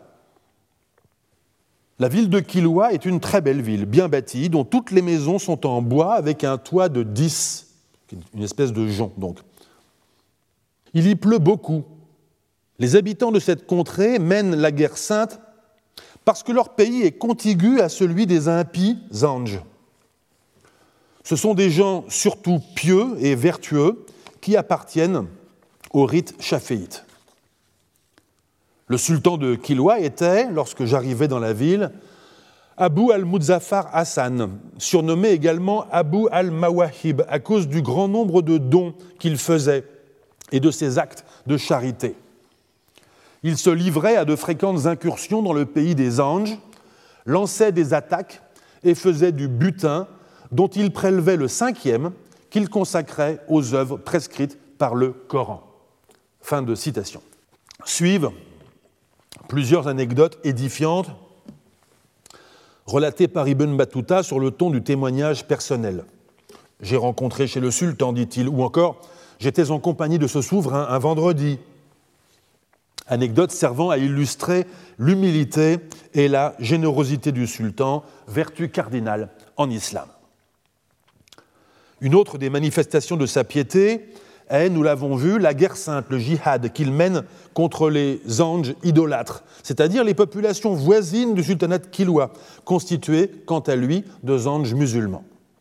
La ville de Kilwa est une très belle ville, bien bâtie, dont toutes les maisons sont en bois avec un toit de 10, une espèce de jonc donc. Il y pleut beaucoup. Les habitants de cette contrée mènent la guerre sainte parce que leur pays est contigu à celui des impies anges. Ce sont des gens surtout pieux et vertueux qui appartiennent au rite chaféite. Le sultan de Kilwa était, lorsque j'arrivais dans la ville, Abu al-Muzaffar Hassan, surnommé également Abu al-Mawahib à cause du grand nombre de dons qu'il faisait et de ses actes de charité. Il se livrait à de fréquentes incursions dans le pays des anges, lançait des attaques et faisait du butin dont il prélevait le 5e qu'il consacrait aux œuvres prescrites par le Coran. Fin de citation. Suivent plusieurs anecdotes édifiantes relatées par Ibn Battuta sur le ton du témoignage personnel. J'ai rencontré chez le sultan, dit-il, ou encore j'étais en compagnie de ce souverain un vendredi. Anecdote servant à illustrer l'humilité et la générosité du sultan, vertu cardinale en islam. Une autre des manifestations de sa piété est, nous l'avons vu, la guerre sainte, le djihad, qu'il mène contre les zanges idolâtres, c'est-à-dire les populations voisines du sultanat de Kilwa, constituées, quant à lui, de zanges musulmans.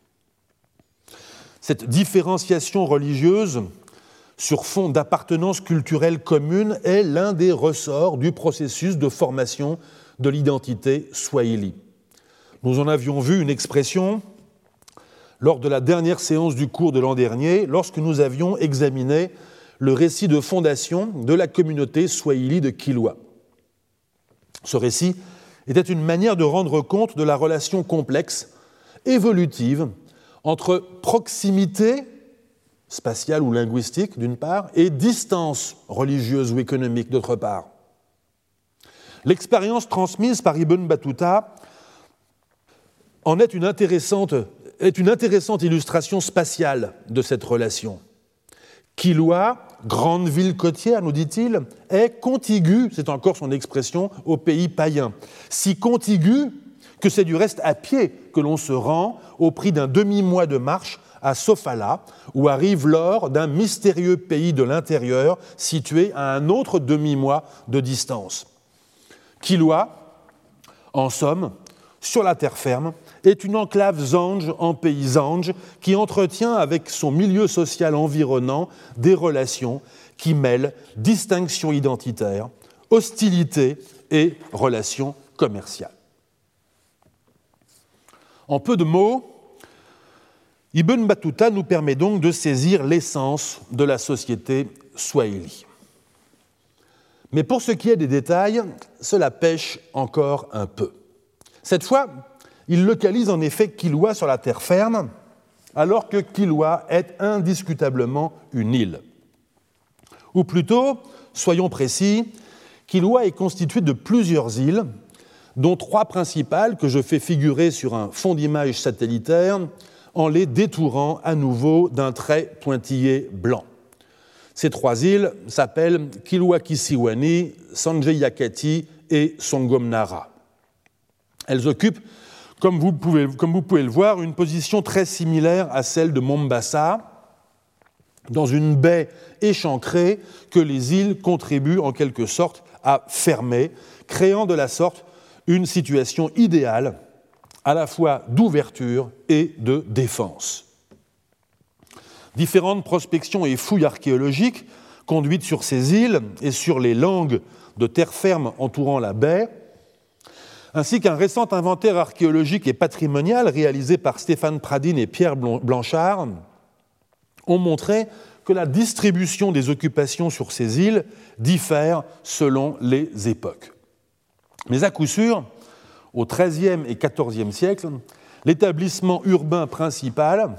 Cette différenciation religieuse sur fond d'appartenance culturelle commune est l'un des ressorts du processus de formation de l'identité swahili. Nous en avions vu une expression lors de la dernière séance du cours de l'an dernier, lorsque nous avions examiné le récit de fondation de la communauté swahili de Kilwa. Ce récit était une manière de rendre compte de la relation complexe, évolutive, entre proximité spatiale ou linguistique, d'une part, et distance religieuse ou économique, d'autre part. L'expérience transmise par Ibn Battuta en est une intéressante illustration spatiale de cette relation. Kilwa, grande ville côtière, nous dit-il, est contiguë, c'est encore son expression, au pays païen. Si contiguë que c'est du reste à pied que l'on se rend au prix d'un demi-mois de marche à Sofala, où arrive l'or d'un mystérieux pays de l'intérieur situé à un autre demi-mois de distance. Kilwa, en somme, sur la terre ferme, est une enclave zange en pays zange qui entretient avec son milieu social environnant des relations qui mêlent distinction identitaire, hostilité et relations commerciales. En peu de mots, Ibn Battuta nous permet donc de saisir l'essence de la société swahili. Mais pour ce qui est des détails, cela pêche encore un peu. Cette fois, il localise en effet Kilwa sur la terre ferme, alors que Kilwa est indiscutablement une île. Ou plutôt, soyons précis, Kilwa est constitué de plusieurs îles, dont 3 principales que je fais figurer sur un fond d'image satellitaire en les détourant à nouveau d'un trait pointillé blanc. Ces 3 îles s'appellent Kilwa Kisiwani, Sanjayakati et Songomnara. Elles occupent, comme vous pouvez le voir, une position très similaire à celle de Mombasa, dans une baie échancrée que les îles contribuent en quelque sorte à fermer, créant de la sorte une situation idéale à la fois d'ouverture et de défense. Différentes prospections et fouilles archéologiques conduites sur ces îles et sur les langues de terre ferme entourant la baie, ainsi qu'un récent inventaire archéologique et patrimonial réalisé par Stéphane Pradine et Pierre Blanchard, ont montré que la distribution des occupations sur ces îles diffère selon les époques. Mais à coup sûr, au XIIIe et XIVe siècle, l'établissement urbain principal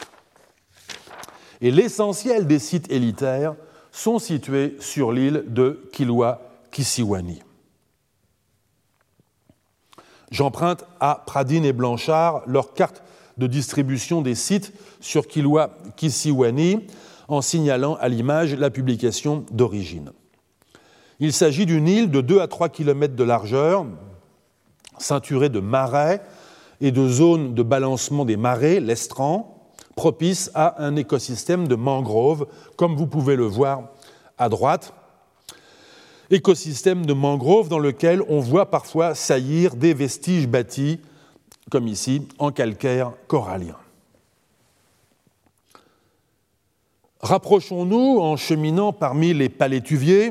et l'essentiel des sites élitaires sont situés sur l'île de Kilwa Kisiwani. J'emprunte à Pradine et Blanchard leur carte de distribution des sites sur Kilwa Kisiwani en signalant à l'image la publication d'origine. Il s'agit d'une île de 2 à 3 km de largeur, ceinturée de marais et de zones de balancement des marées, l'estran, propice à un écosystème de mangroves, comme vous pouvez le voir à droite. Écosystème de mangroves dans lequel on voit parfois saillir des vestiges bâtis, comme ici, en calcaire corallien. Rapprochons-nous, en cheminant parmi les palétuviers,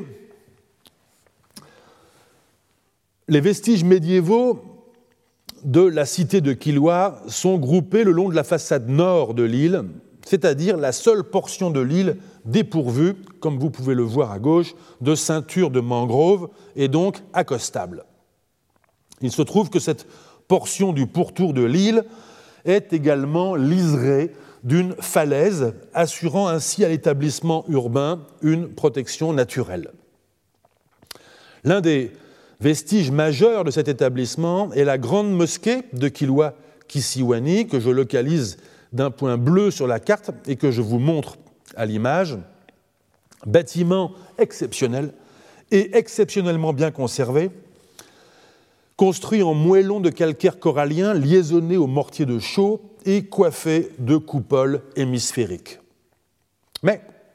les vestiges médiévaux de la cité de Kilwa sont groupés le long de la façade nord de l'île, c'est-à-dire la seule portion de l'île dépourvue, comme vous pouvez le voir à gauche, de ceinture de mangroves et donc accostable. Il se trouve que cette portion du pourtour de l'île est également liserée d'une falaise, assurant ainsi à l'établissement urbain une protection naturelle. L'un des vestiges majeurs de cet établissement est la grande mosquée de Kilwa Kisiwani, que je localise d'un point bleu sur la carte et que je vous montre à l'image. Bâtiment exceptionnel et exceptionnellement bien conservé, construit en moellons de calcaire corallien liaisonné au mortier de chaux et coiffé de coupoles hémisphériques. Mais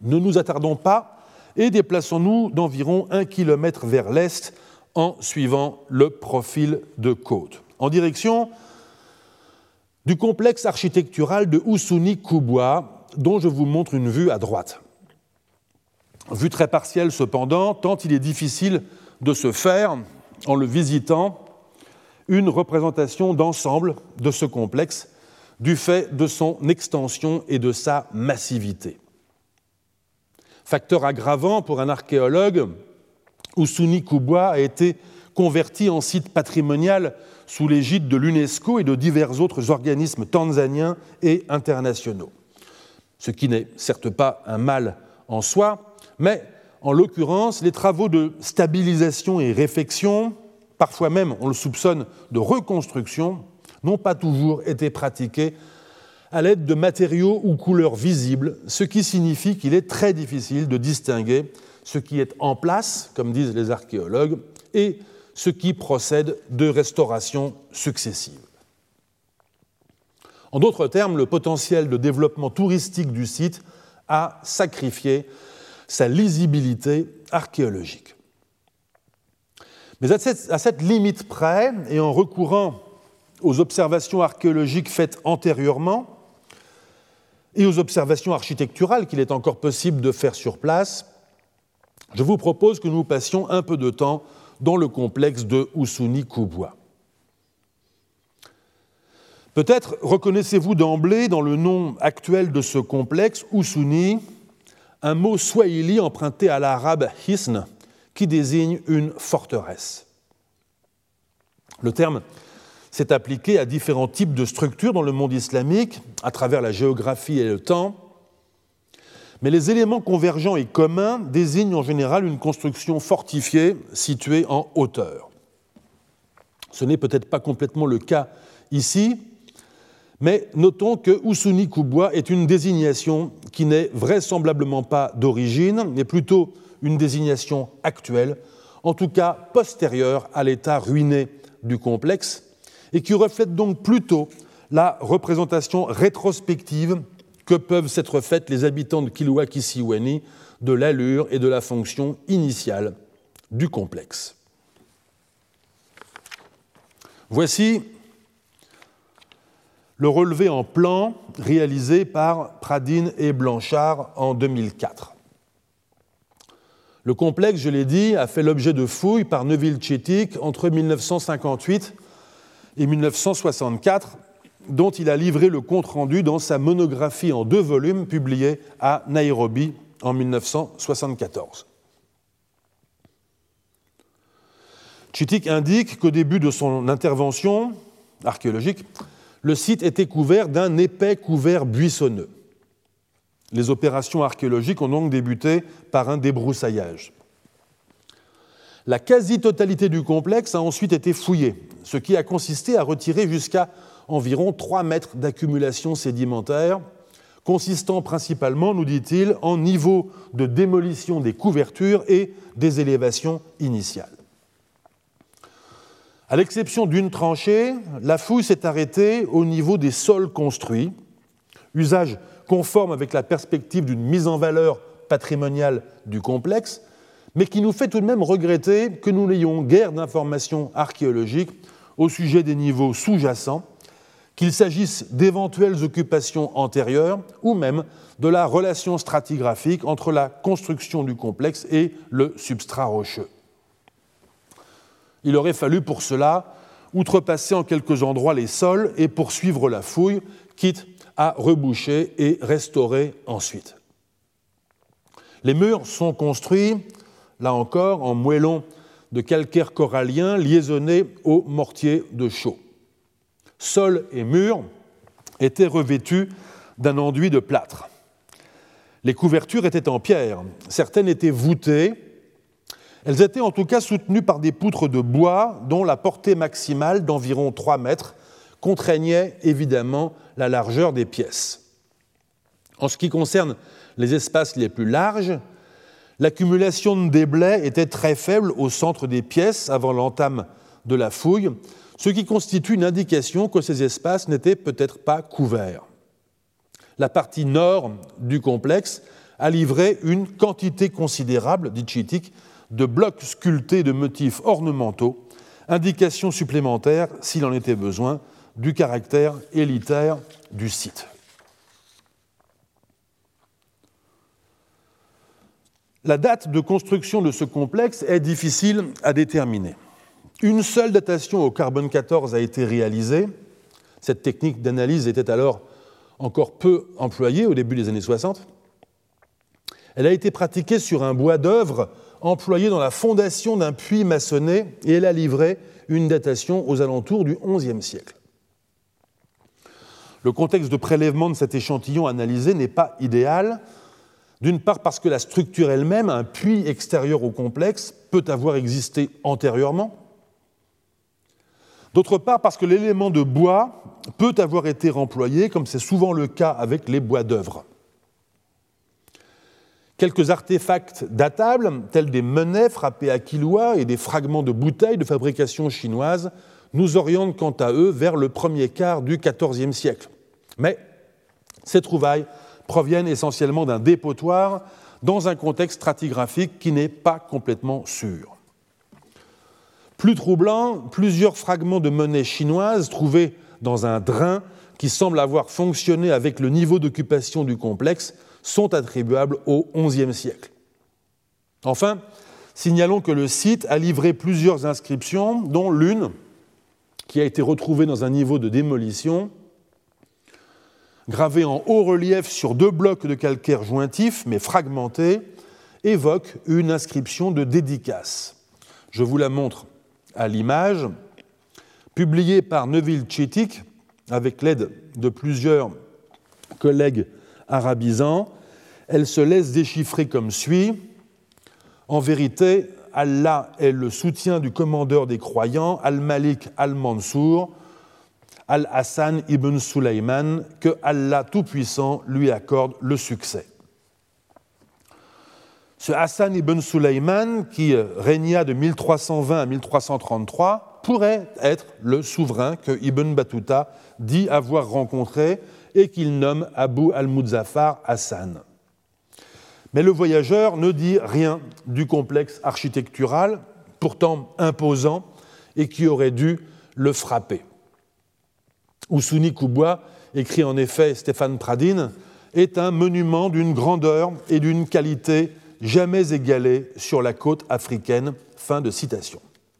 Ne nous attardons pas et déplaçons-nous d'environ 1 km vers l'est en suivant le profil de côte, en direction du complexe architectural de Houssouny-Kouboua, dont je vous montre une vue à droite. Vue très partielle cependant, tant il est difficile de se faire, en le visitant, une représentation d'ensemble de ce complexe, du fait de son extension et de sa massivité. Facteur aggravant pour un archéologue, Houssouny-Kouboua a été converti en site patrimonial sous l'égide de l'UNESCO et de divers autres organismes tanzaniens et internationaux. Ce qui n'est certes pas un mal en soi, mais en l'occurrence, les travaux de stabilisation et réfection, parfois même, on le soupçonne, de reconstruction, n'ont pas toujours été pratiqués à l'aide de matériaux ou couleurs visibles, ce qui signifie qu'il est très difficile de distinguer ce qui est en place, comme disent les archéologues, et ce qui procède de restaurations successives. En d'autres termes, le potentiel de développement touristique du site a sacrifié sa lisibilité archéologique. Mais à cette limite près, et en recourant aux observations archéologiques faites antérieurement et aux observations architecturales qu'il est encore possible de faire sur place, je vous propose que nous passions un peu de temps dans le complexe de Houssouny-Kouboua. Peut-être reconnaissez-vous d'emblée dans le nom actuel de ce complexe, Houssouny, un mot swahili emprunté à l'arabe hisn, qui désigne une forteresse. Le terme s'est appliqué à différents types de structures dans le monde islamique, à travers la géographie et le temps, mais les éléments convergents et communs désignent en général une construction fortifiée située en hauteur. Ce n'est peut-être pas complètement le cas ici, mais notons que Houssouny-Kouboua est une désignation qui n'est vraisemblablement pas d'origine, mais plutôt une désignation actuelle, en tout cas postérieure à l'état ruiné du complexe, et qui reflète donc plutôt la représentation rétrospective que peuvent s'être faites les habitants de Kilauea-Kisiwani de l'allure et de la fonction initiale du complexe. Voici le relevé en plan réalisé par Pradine et Blanchard en 2004. Le complexe, je l'ai dit, a fait l'objet de fouilles par Neville Chittick entre 1958 et 1964, dont il a livré le compte-rendu dans sa monographie en 2 volumes publiée à Nairobi en 1974. Chittick indique qu'au début de son intervention archéologique, le site était couvert d'un épais couvert buissonneux. Les opérations archéologiques ont donc débuté par un débroussaillage. La quasi-totalité du complexe a ensuite été fouillée, ce qui a consisté à retirer jusqu'à environ 3 mètres d'accumulation sédimentaire, consistant principalement, nous dit-il, en niveau de démolition des couvertures et des élévations initiales. À l'exception d'une tranchée, la fouille s'est arrêtée au niveau des sols construits, usage conforme avec la perspective d'une mise en valeur patrimoniale du complexe, mais qui nous fait tout de même regretter que nous n'ayons guère d'informations archéologiques au sujet des niveaux sous-jacents, qu'il s'agisse d'éventuelles occupations antérieures ou même de la relation stratigraphique entre la construction du complexe et le substrat rocheux. Il aurait fallu pour cela outrepasser en quelques endroits les sols et poursuivre la fouille, quitte à reboucher et restaurer ensuite. Les murs sont construits, là encore, en moellons de calcaire corallien liaisonnés au mortier de chaux. Sol et murs étaient revêtus d'un enduit de plâtre. Les couvertures étaient en pierre, certaines étaient voûtées. Elles étaient en tout cas soutenues par des poutres de bois dont la portée maximale d'environ 3 mètres contraignait évidemment la largeur des pièces. En ce qui concerne les espaces les plus larges, l'accumulation de déblais était très faible au centre des pièces avant l'entame de la fouille, ce qui constitue une indication que ces espaces n'étaient peut-être pas couverts. La partie nord du complexe a livré une quantité considérable, dit Chittick, de blocs sculptés de motifs ornementaux, indication supplémentaire, s'il en était besoin, du caractère élitaire du site. La date de construction de ce complexe est difficile à déterminer. Une seule datation au carbone 14 a été réalisée. Cette technique d'analyse était alors encore peu employée au début des années 60. Elle a été pratiquée sur un bois d'œuvre employé dans la fondation d'un puits maçonné et elle a livré une datation aux alentours du XIe siècle. Le contexte de prélèvement de cet échantillon analysé n'est pas idéal, d'une part parce que la structure elle-même, un puits extérieur au complexe, peut avoir existé antérieurement, d'autre part parce que l'élément de bois peut avoir été remployé, comme c'est souvent le cas avec les bois d'œuvre. Quelques artefacts datables, tels des menets frappés à Kilwa et des fragments de bouteilles de fabrication chinoise, nous orientent quant à eux vers le premier quart du XIVe siècle. Mais ces trouvailles proviennent essentiellement d'un dépotoir dans un contexte stratigraphique qui n'est pas complètement sûr. Plus troublant, plusieurs fragments de monnaie chinoise trouvés dans un drain qui semble avoir fonctionné avec le niveau d'occupation du complexe sont attribuables au XIe siècle. Enfin, signalons que le site a livré plusieurs inscriptions, dont l'une, qui a été retrouvée dans un niveau de démolition, gravée en haut relief sur 2 blocs de calcaire jointifs, mais fragmentés, évoque une inscription de dédicace. Je vous la montre à l'image, publiée par Neville Chittick, avec l'aide de plusieurs collègues arabisants. Elle se laisse déchiffrer comme suit. En vérité, Allah est le soutien du commandeur des croyants, Al-Malik al-Mansour, Al-Hassan ibn Sulaiman, que Allah Tout-Puissant lui accorde le succès. Ce Hassan ibn Sulaiman, qui régna de 1320 à 1333, pourrait être le souverain que Ibn Battuta dit avoir rencontré et qu'il nomme Abu al-Muzaffar Hassan. Mais le voyageur ne dit rien du complexe architectural, pourtant imposant, et qui aurait dû le frapper. Ousouni Kouboua, écrit en effet Stéphane Pradine, est un monument d'une grandeur et d'une qualité jamais égalée sur la côte africaine. Fin de citation.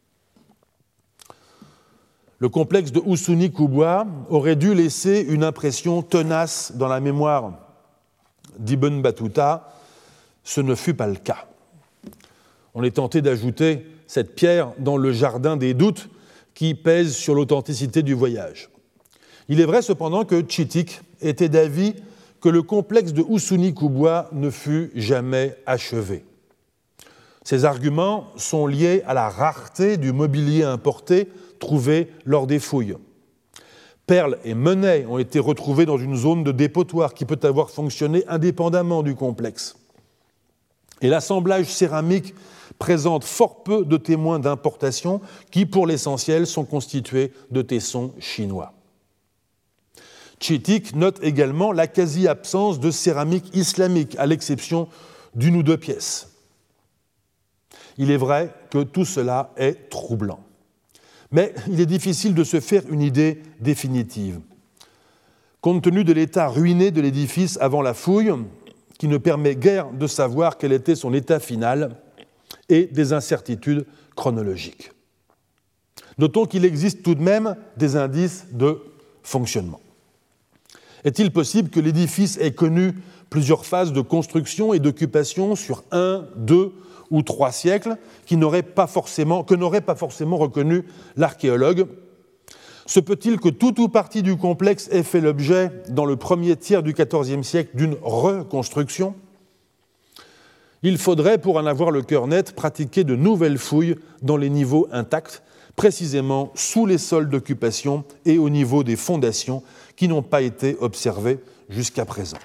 Le complexe de Ousouni Kouboua aurait dû laisser une impression tenace dans la mémoire d'Ibn Battuta. Ce ne fut pas le cas. On est tenté d'ajouter cette pierre dans le jardin des doutes qui pèsent sur l'authenticité du voyage. Il est vrai cependant que Chittick était d'avis que le complexe de Ousouni Kouboua ne fut jamais achevé. Ces arguments sont liés à la rareté du mobilier importé trouvé lors des fouilles. Perles et monnaies ont été retrouvées dans une zone de dépotoir qui peut avoir fonctionné indépendamment du complexe. Et l'assemblage céramique présente fort peu de témoins d'importation qui, pour l'essentiel, sont constitués de tessons chinois. Chittick note également la quasi-absence de céramique islamique, à l'exception d'une ou 2 pièces. Il est vrai que tout cela est troublant. Mais il est difficile de se faire une idée définitive. Compte tenu de l'état ruiné de l'édifice avant la fouille, qui ne permet guère de savoir quel était son état final, et des incertitudes chronologiques. Notons qu'il existe tout de même des indices de fonctionnement. Est-il possible que l'édifice ait connu plusieurs phases de construction et d'occupation sur 1, 2 ou 3 siècles que n'aurait pas forcément reconnu l'archéologue? Se peut-il que tout ou partie du complexe ait fait l'objet, dans le premier tiers du XIVe siècle, d'une reconstruction? Il faudrait, pour en avoir le cœur net, pratiquer de nouvelles fouilles dans les niveaux intacts, précisément sous les sols d'occupation et au niveau des fondations qui n'ont pas été observées jusqu'à présent.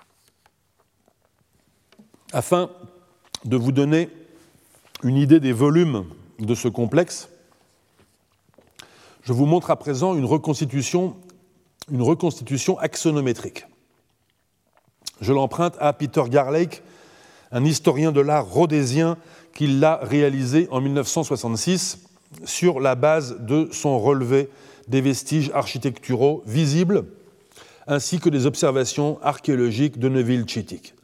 Afin de vous donner une idée des volumes de ce complexe, je vous montre à présent une reconstitution axonométrique. Je l'emprunte à Peter Garlake un historien de l'art rhodésien qui l'a réalisé en 1966 sur la base de son relevé des vestiges architecturaux visibles ainsi que des observations archéologiques de Neuville-Chittick.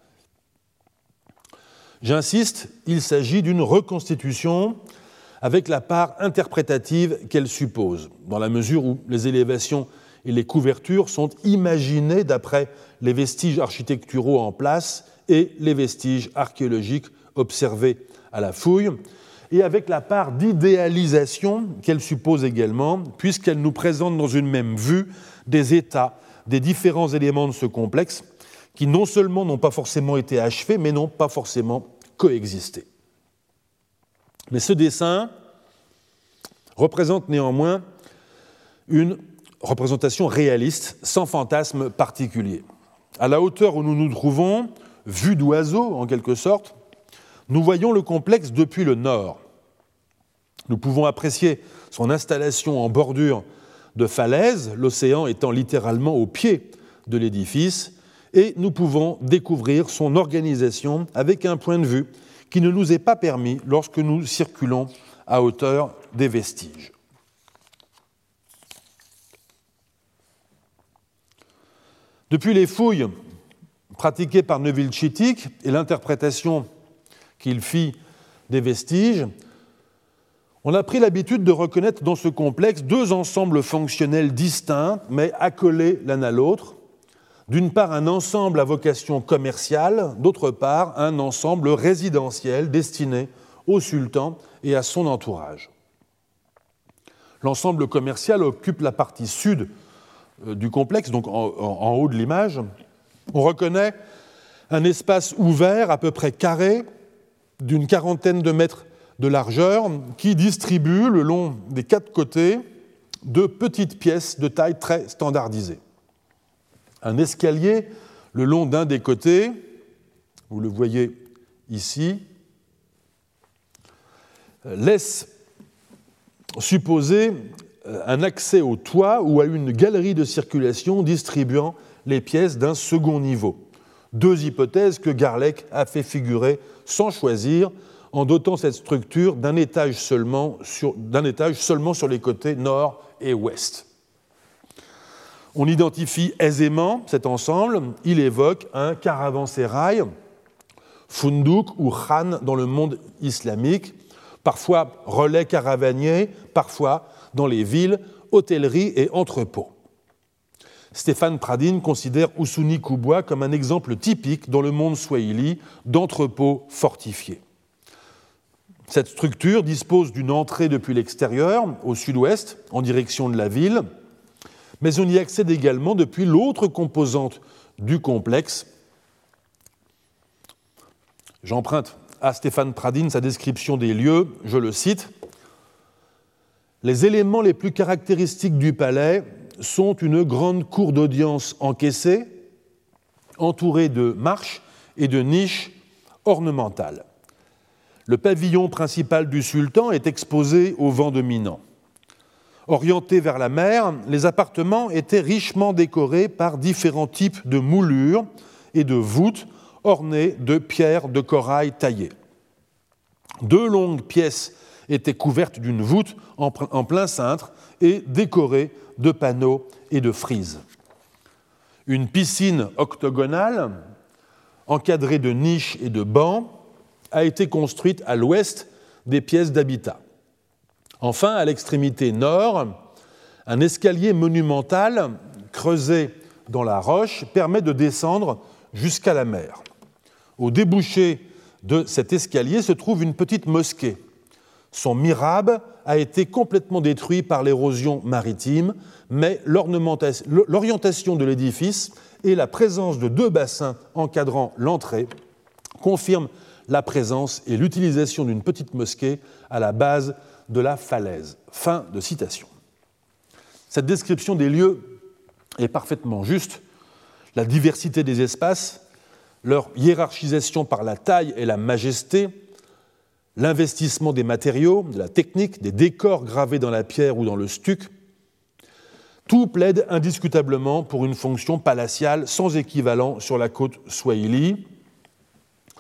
J'insiste, il s'agit d'une reconstitution avec la part interprétative qu'elle suppose, dans la mesure où les élévations et les couvertures sont imaginées d'après les vestiges architecturaux en place et les vestiges archéologiques observés à la fouille, et avec la part d'idéalisation qu'elle suppose également, puisqu'elle nous présente dans une même vue des états des différents éléments de ce complexe qui non seulement n'ont pas forcément été achevés, mais n'ont pas forcément coexisté. Mais ce dessin représente néanmoins une représentation réaliste, sans fantasme particulier. À la hauteur où nous nous trouvons, vue d'oiseau en quelque sorte, nous voyons le complexe depuis le nord. Nous pouvons apprécier son installation en bordure de falaise, l'océan étant littéralement au pied de l'édifice, et nous pouvons découvrir son organisation avec un point de vue qui ne nous est pas permis lorsque nous circulons à hauteur des vestiges. Depuis les fouilles pratiquées par Neuville-Chittick et l'interprétation qu'il fit des vestiges, on a pris l'habitude de reconnaître dans ce complexe deux ensembles fonctionnels distincts, mais accolés l'un à l'autre. D'une part, un ensemble à vocation commerciale, d'autre part, un ensemble résidentiel destiné au sultan et à son entourage. L'ensemble commercial occupe la partie sud du complexe, donc en haut de l'image. On reconnaît un espace ouvert, à peu près carré, d'une quarantaine de mètres de largeur, qui distribue le long des quatre côtés de petites pièces de taille très standardisée. Un escalier le long d'un des côtés, vous le voyez ici, laisse supposer un accès au toit ou à une galerie de circulation distribuant les pièces d'un second niveau. Deux hypothèses que Garlec a fait figurer sans choisir, en dotant cette structure d'un étage seulement sur les côtés nord et ouest. On identifie aisément cet ensemble, il évoque un caravansérail, fundouk ou khan dans le monde islamique, parfois relais caravanier, parfois dans les villes, hôtellerie et entrepôts. Stéphane Pradine considère Ousouni Kouboua comme un exemple typique dans le monde swahili d'entrepôt fortifié. Cette structure dispose d'une entrée depuis l'extérieur, au sud-ouest, en direction de la ville, mais on y accède également depuis l'autre composante du complexe. J'emprunte à Stéphane Pradine sa description des lieux, je le cite. « Les éléments les plus caractéristiques du palais sont une grande cour d'audience encaissée, entourée de marches et de niches ornementales. Le pavillon principal du sultan est exposé au vent dominant. Orientés vers la mer, les appartements étaient richement décorés par différents types de moulures et de voûtes ornées de pierres de corail taillées. Deux longues pièces étaient couvertes d'une voûte en plein cintre et décorées de panneaux et de frises. Une piscine octogonale, encadrée de niches et de bancs, a été construite à l'ouest des pièces d'habitat. Enfin, à l'extrémité nord, un escalier monumental creusé dans la roche permet de descendre jusqu'à la mer. Au débouché de cet escalier se trouve une petite mosquée. Son mihrab a été complètement détruit par l'érosion maritime, mais l'orientation de l'édifice et la présence de deux bassins encadrant l'entrée confirment la présence et l'utilisation d'une petite mosquée à la base de la falaise. » Fin de citation. Cette description des lieux est parfaitement juste. La diversité des espaces, leur hiérarchisation par la taille et la majesté, l'investissement des matériaux, de la technique, des décors gravés dans la pierre ou dans le stuc, tout plaide indiscutablement pour une fonction palatiale sans équivalent sur la côte swahili.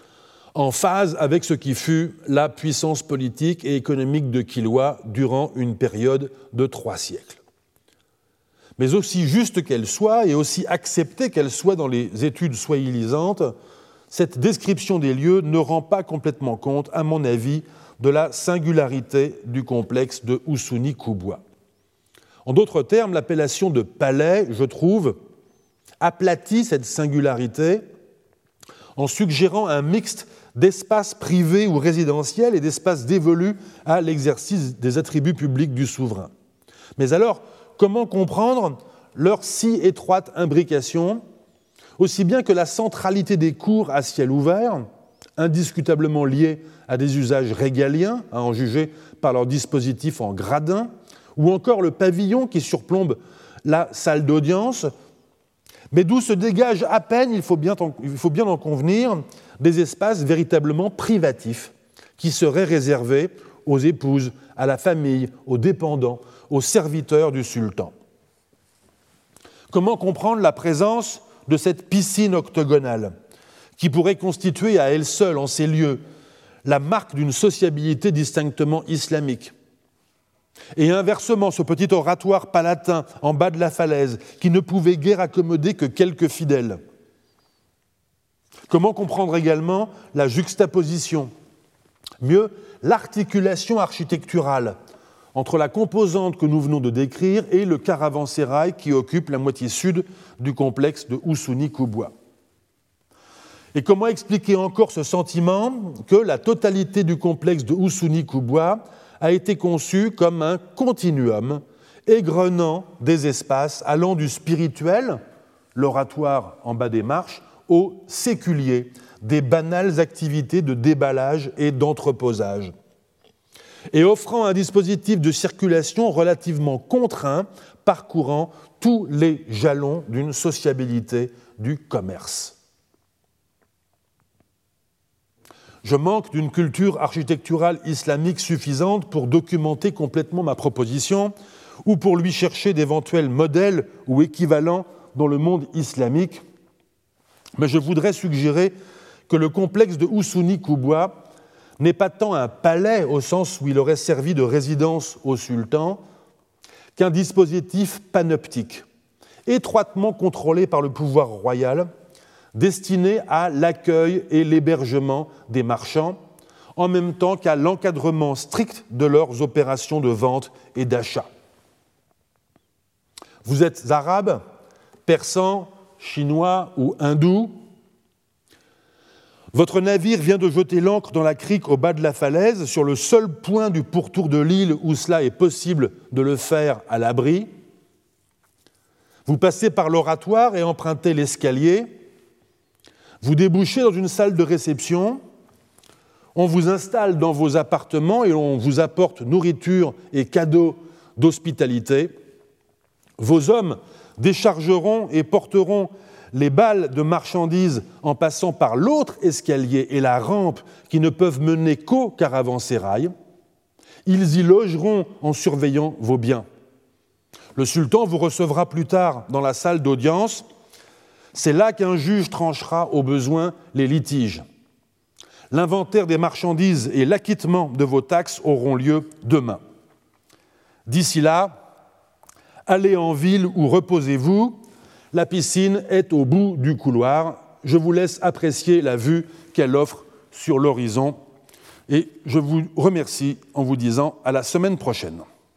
en phase avec ce qui fut la puissance politique et économique de Kilwa durant une période de 3 siècles. Mais aussi juste qu'elle soit, et aussi acceptée qu'elle soit dans les études swahilisantes, cette description des lieux ne rend pas complètement compte, à mon avis, de la singularité du complexe de Husuni Kubwa. En d'autres termes, l'appellation de palais, je trouve, aplatit cette singularité en suggérant un mixte d'espaces privés ou résidentiels et d'espaces dévolus à l'exercice des attributs publics du souverain. Mais alors, comment comprendre leur si étroite imbrication, aussi bien que la centralité des cours à ciel ouvert, indiscutablement liée à des usages régaliens, à en juger par leur dispositif en gradin, ou encore le pavillon qui surplombe la salle d'audience, mais d'où se dégagent à peine, il faut bien en convenir, des espaces véritablement privatifs qui seraient réservés aux épouses, à la famille, aux dépendants, aux serviteurs du sultan. Comment comprendre la présence de cette piscine octogonale qui pourrait constituer à elle seule, en ces lieux, la marque d'une sociabilité distinctement islamique? Et inversement, ce petit oratoire palatin en bas de la falaise qui ne pouvait guère accommoder que quelques fidèles. Comment comprendre également la juxtaposition, mieux, l'articulation architecturale entre la composante que nous venons de décrire et le caravansérail qui occupe la moitié sud du complexe de Husuni Kubwa. Et comment expliquer encore ce sentiment que la totalité du complexe de Husuni Kubwa a été conçu comme un continuum égrenant des espaces allant du spirituel, l'oratoire en bas des marches, au séculier, des banales activités de déballage et d'entreposage, et offrant un dispositif de circulation relativement contraint, parcourant tous les jalons d'une sociabilité du commerce. Je manque d'une culture architecturale islamique suffisante pour documenter complètement ma proposition ou pour lui chercher d'éventuels modèles ou équivalents dans le monde islamique, mais je voudrais suggérer que le complexe de Husuni Kubwa n'est pas tant un palais au sens où il aurait servi de résidence au sultan qu'un dispositif panoptique, étroitement contrôlé par le pouvoir royal, destiné à l'accueil et l'hébergement des marchands, en même temps qu'à l'encadrement strict de leurs opérations de vente et d'achat. Vous êtes arabe, persan, chinois ou hindou. Votre navire vient de jeter l'ancre dans la crique au bas de la falaise, sur le seul point du pourtour de l'île où cela est possible de le faire à l'abri. Vous passez par l'oratoire et empruntez l'escalier. Vous débouchez dans une salle de réception. On vous installe dans vos appartements et on vous apporte nourriture et cadeaux d'hospitalité. Vos hommes déchargeront et porteront les balles de marchandises en passant par l'autre escalier et la rampe qui ne peuvent mener qu'au caravansérail. Ils y logeront en surveillant vos biens. Le sultan vous recevra plus tard dans la salle d'audience. C'est là qu'un juge tranchera au besoin les litiges. L'inventaire des marchandises et l'acquittement de vos taxes auront lieu demain. D'ici là, allez en ville ou reposez-vous. La piscine est au bout du couloir. Je vous laisse apprécier la vue qu'elle offre sur l'horizon. Et je vous remercie en vous disant à la semaine prochaine.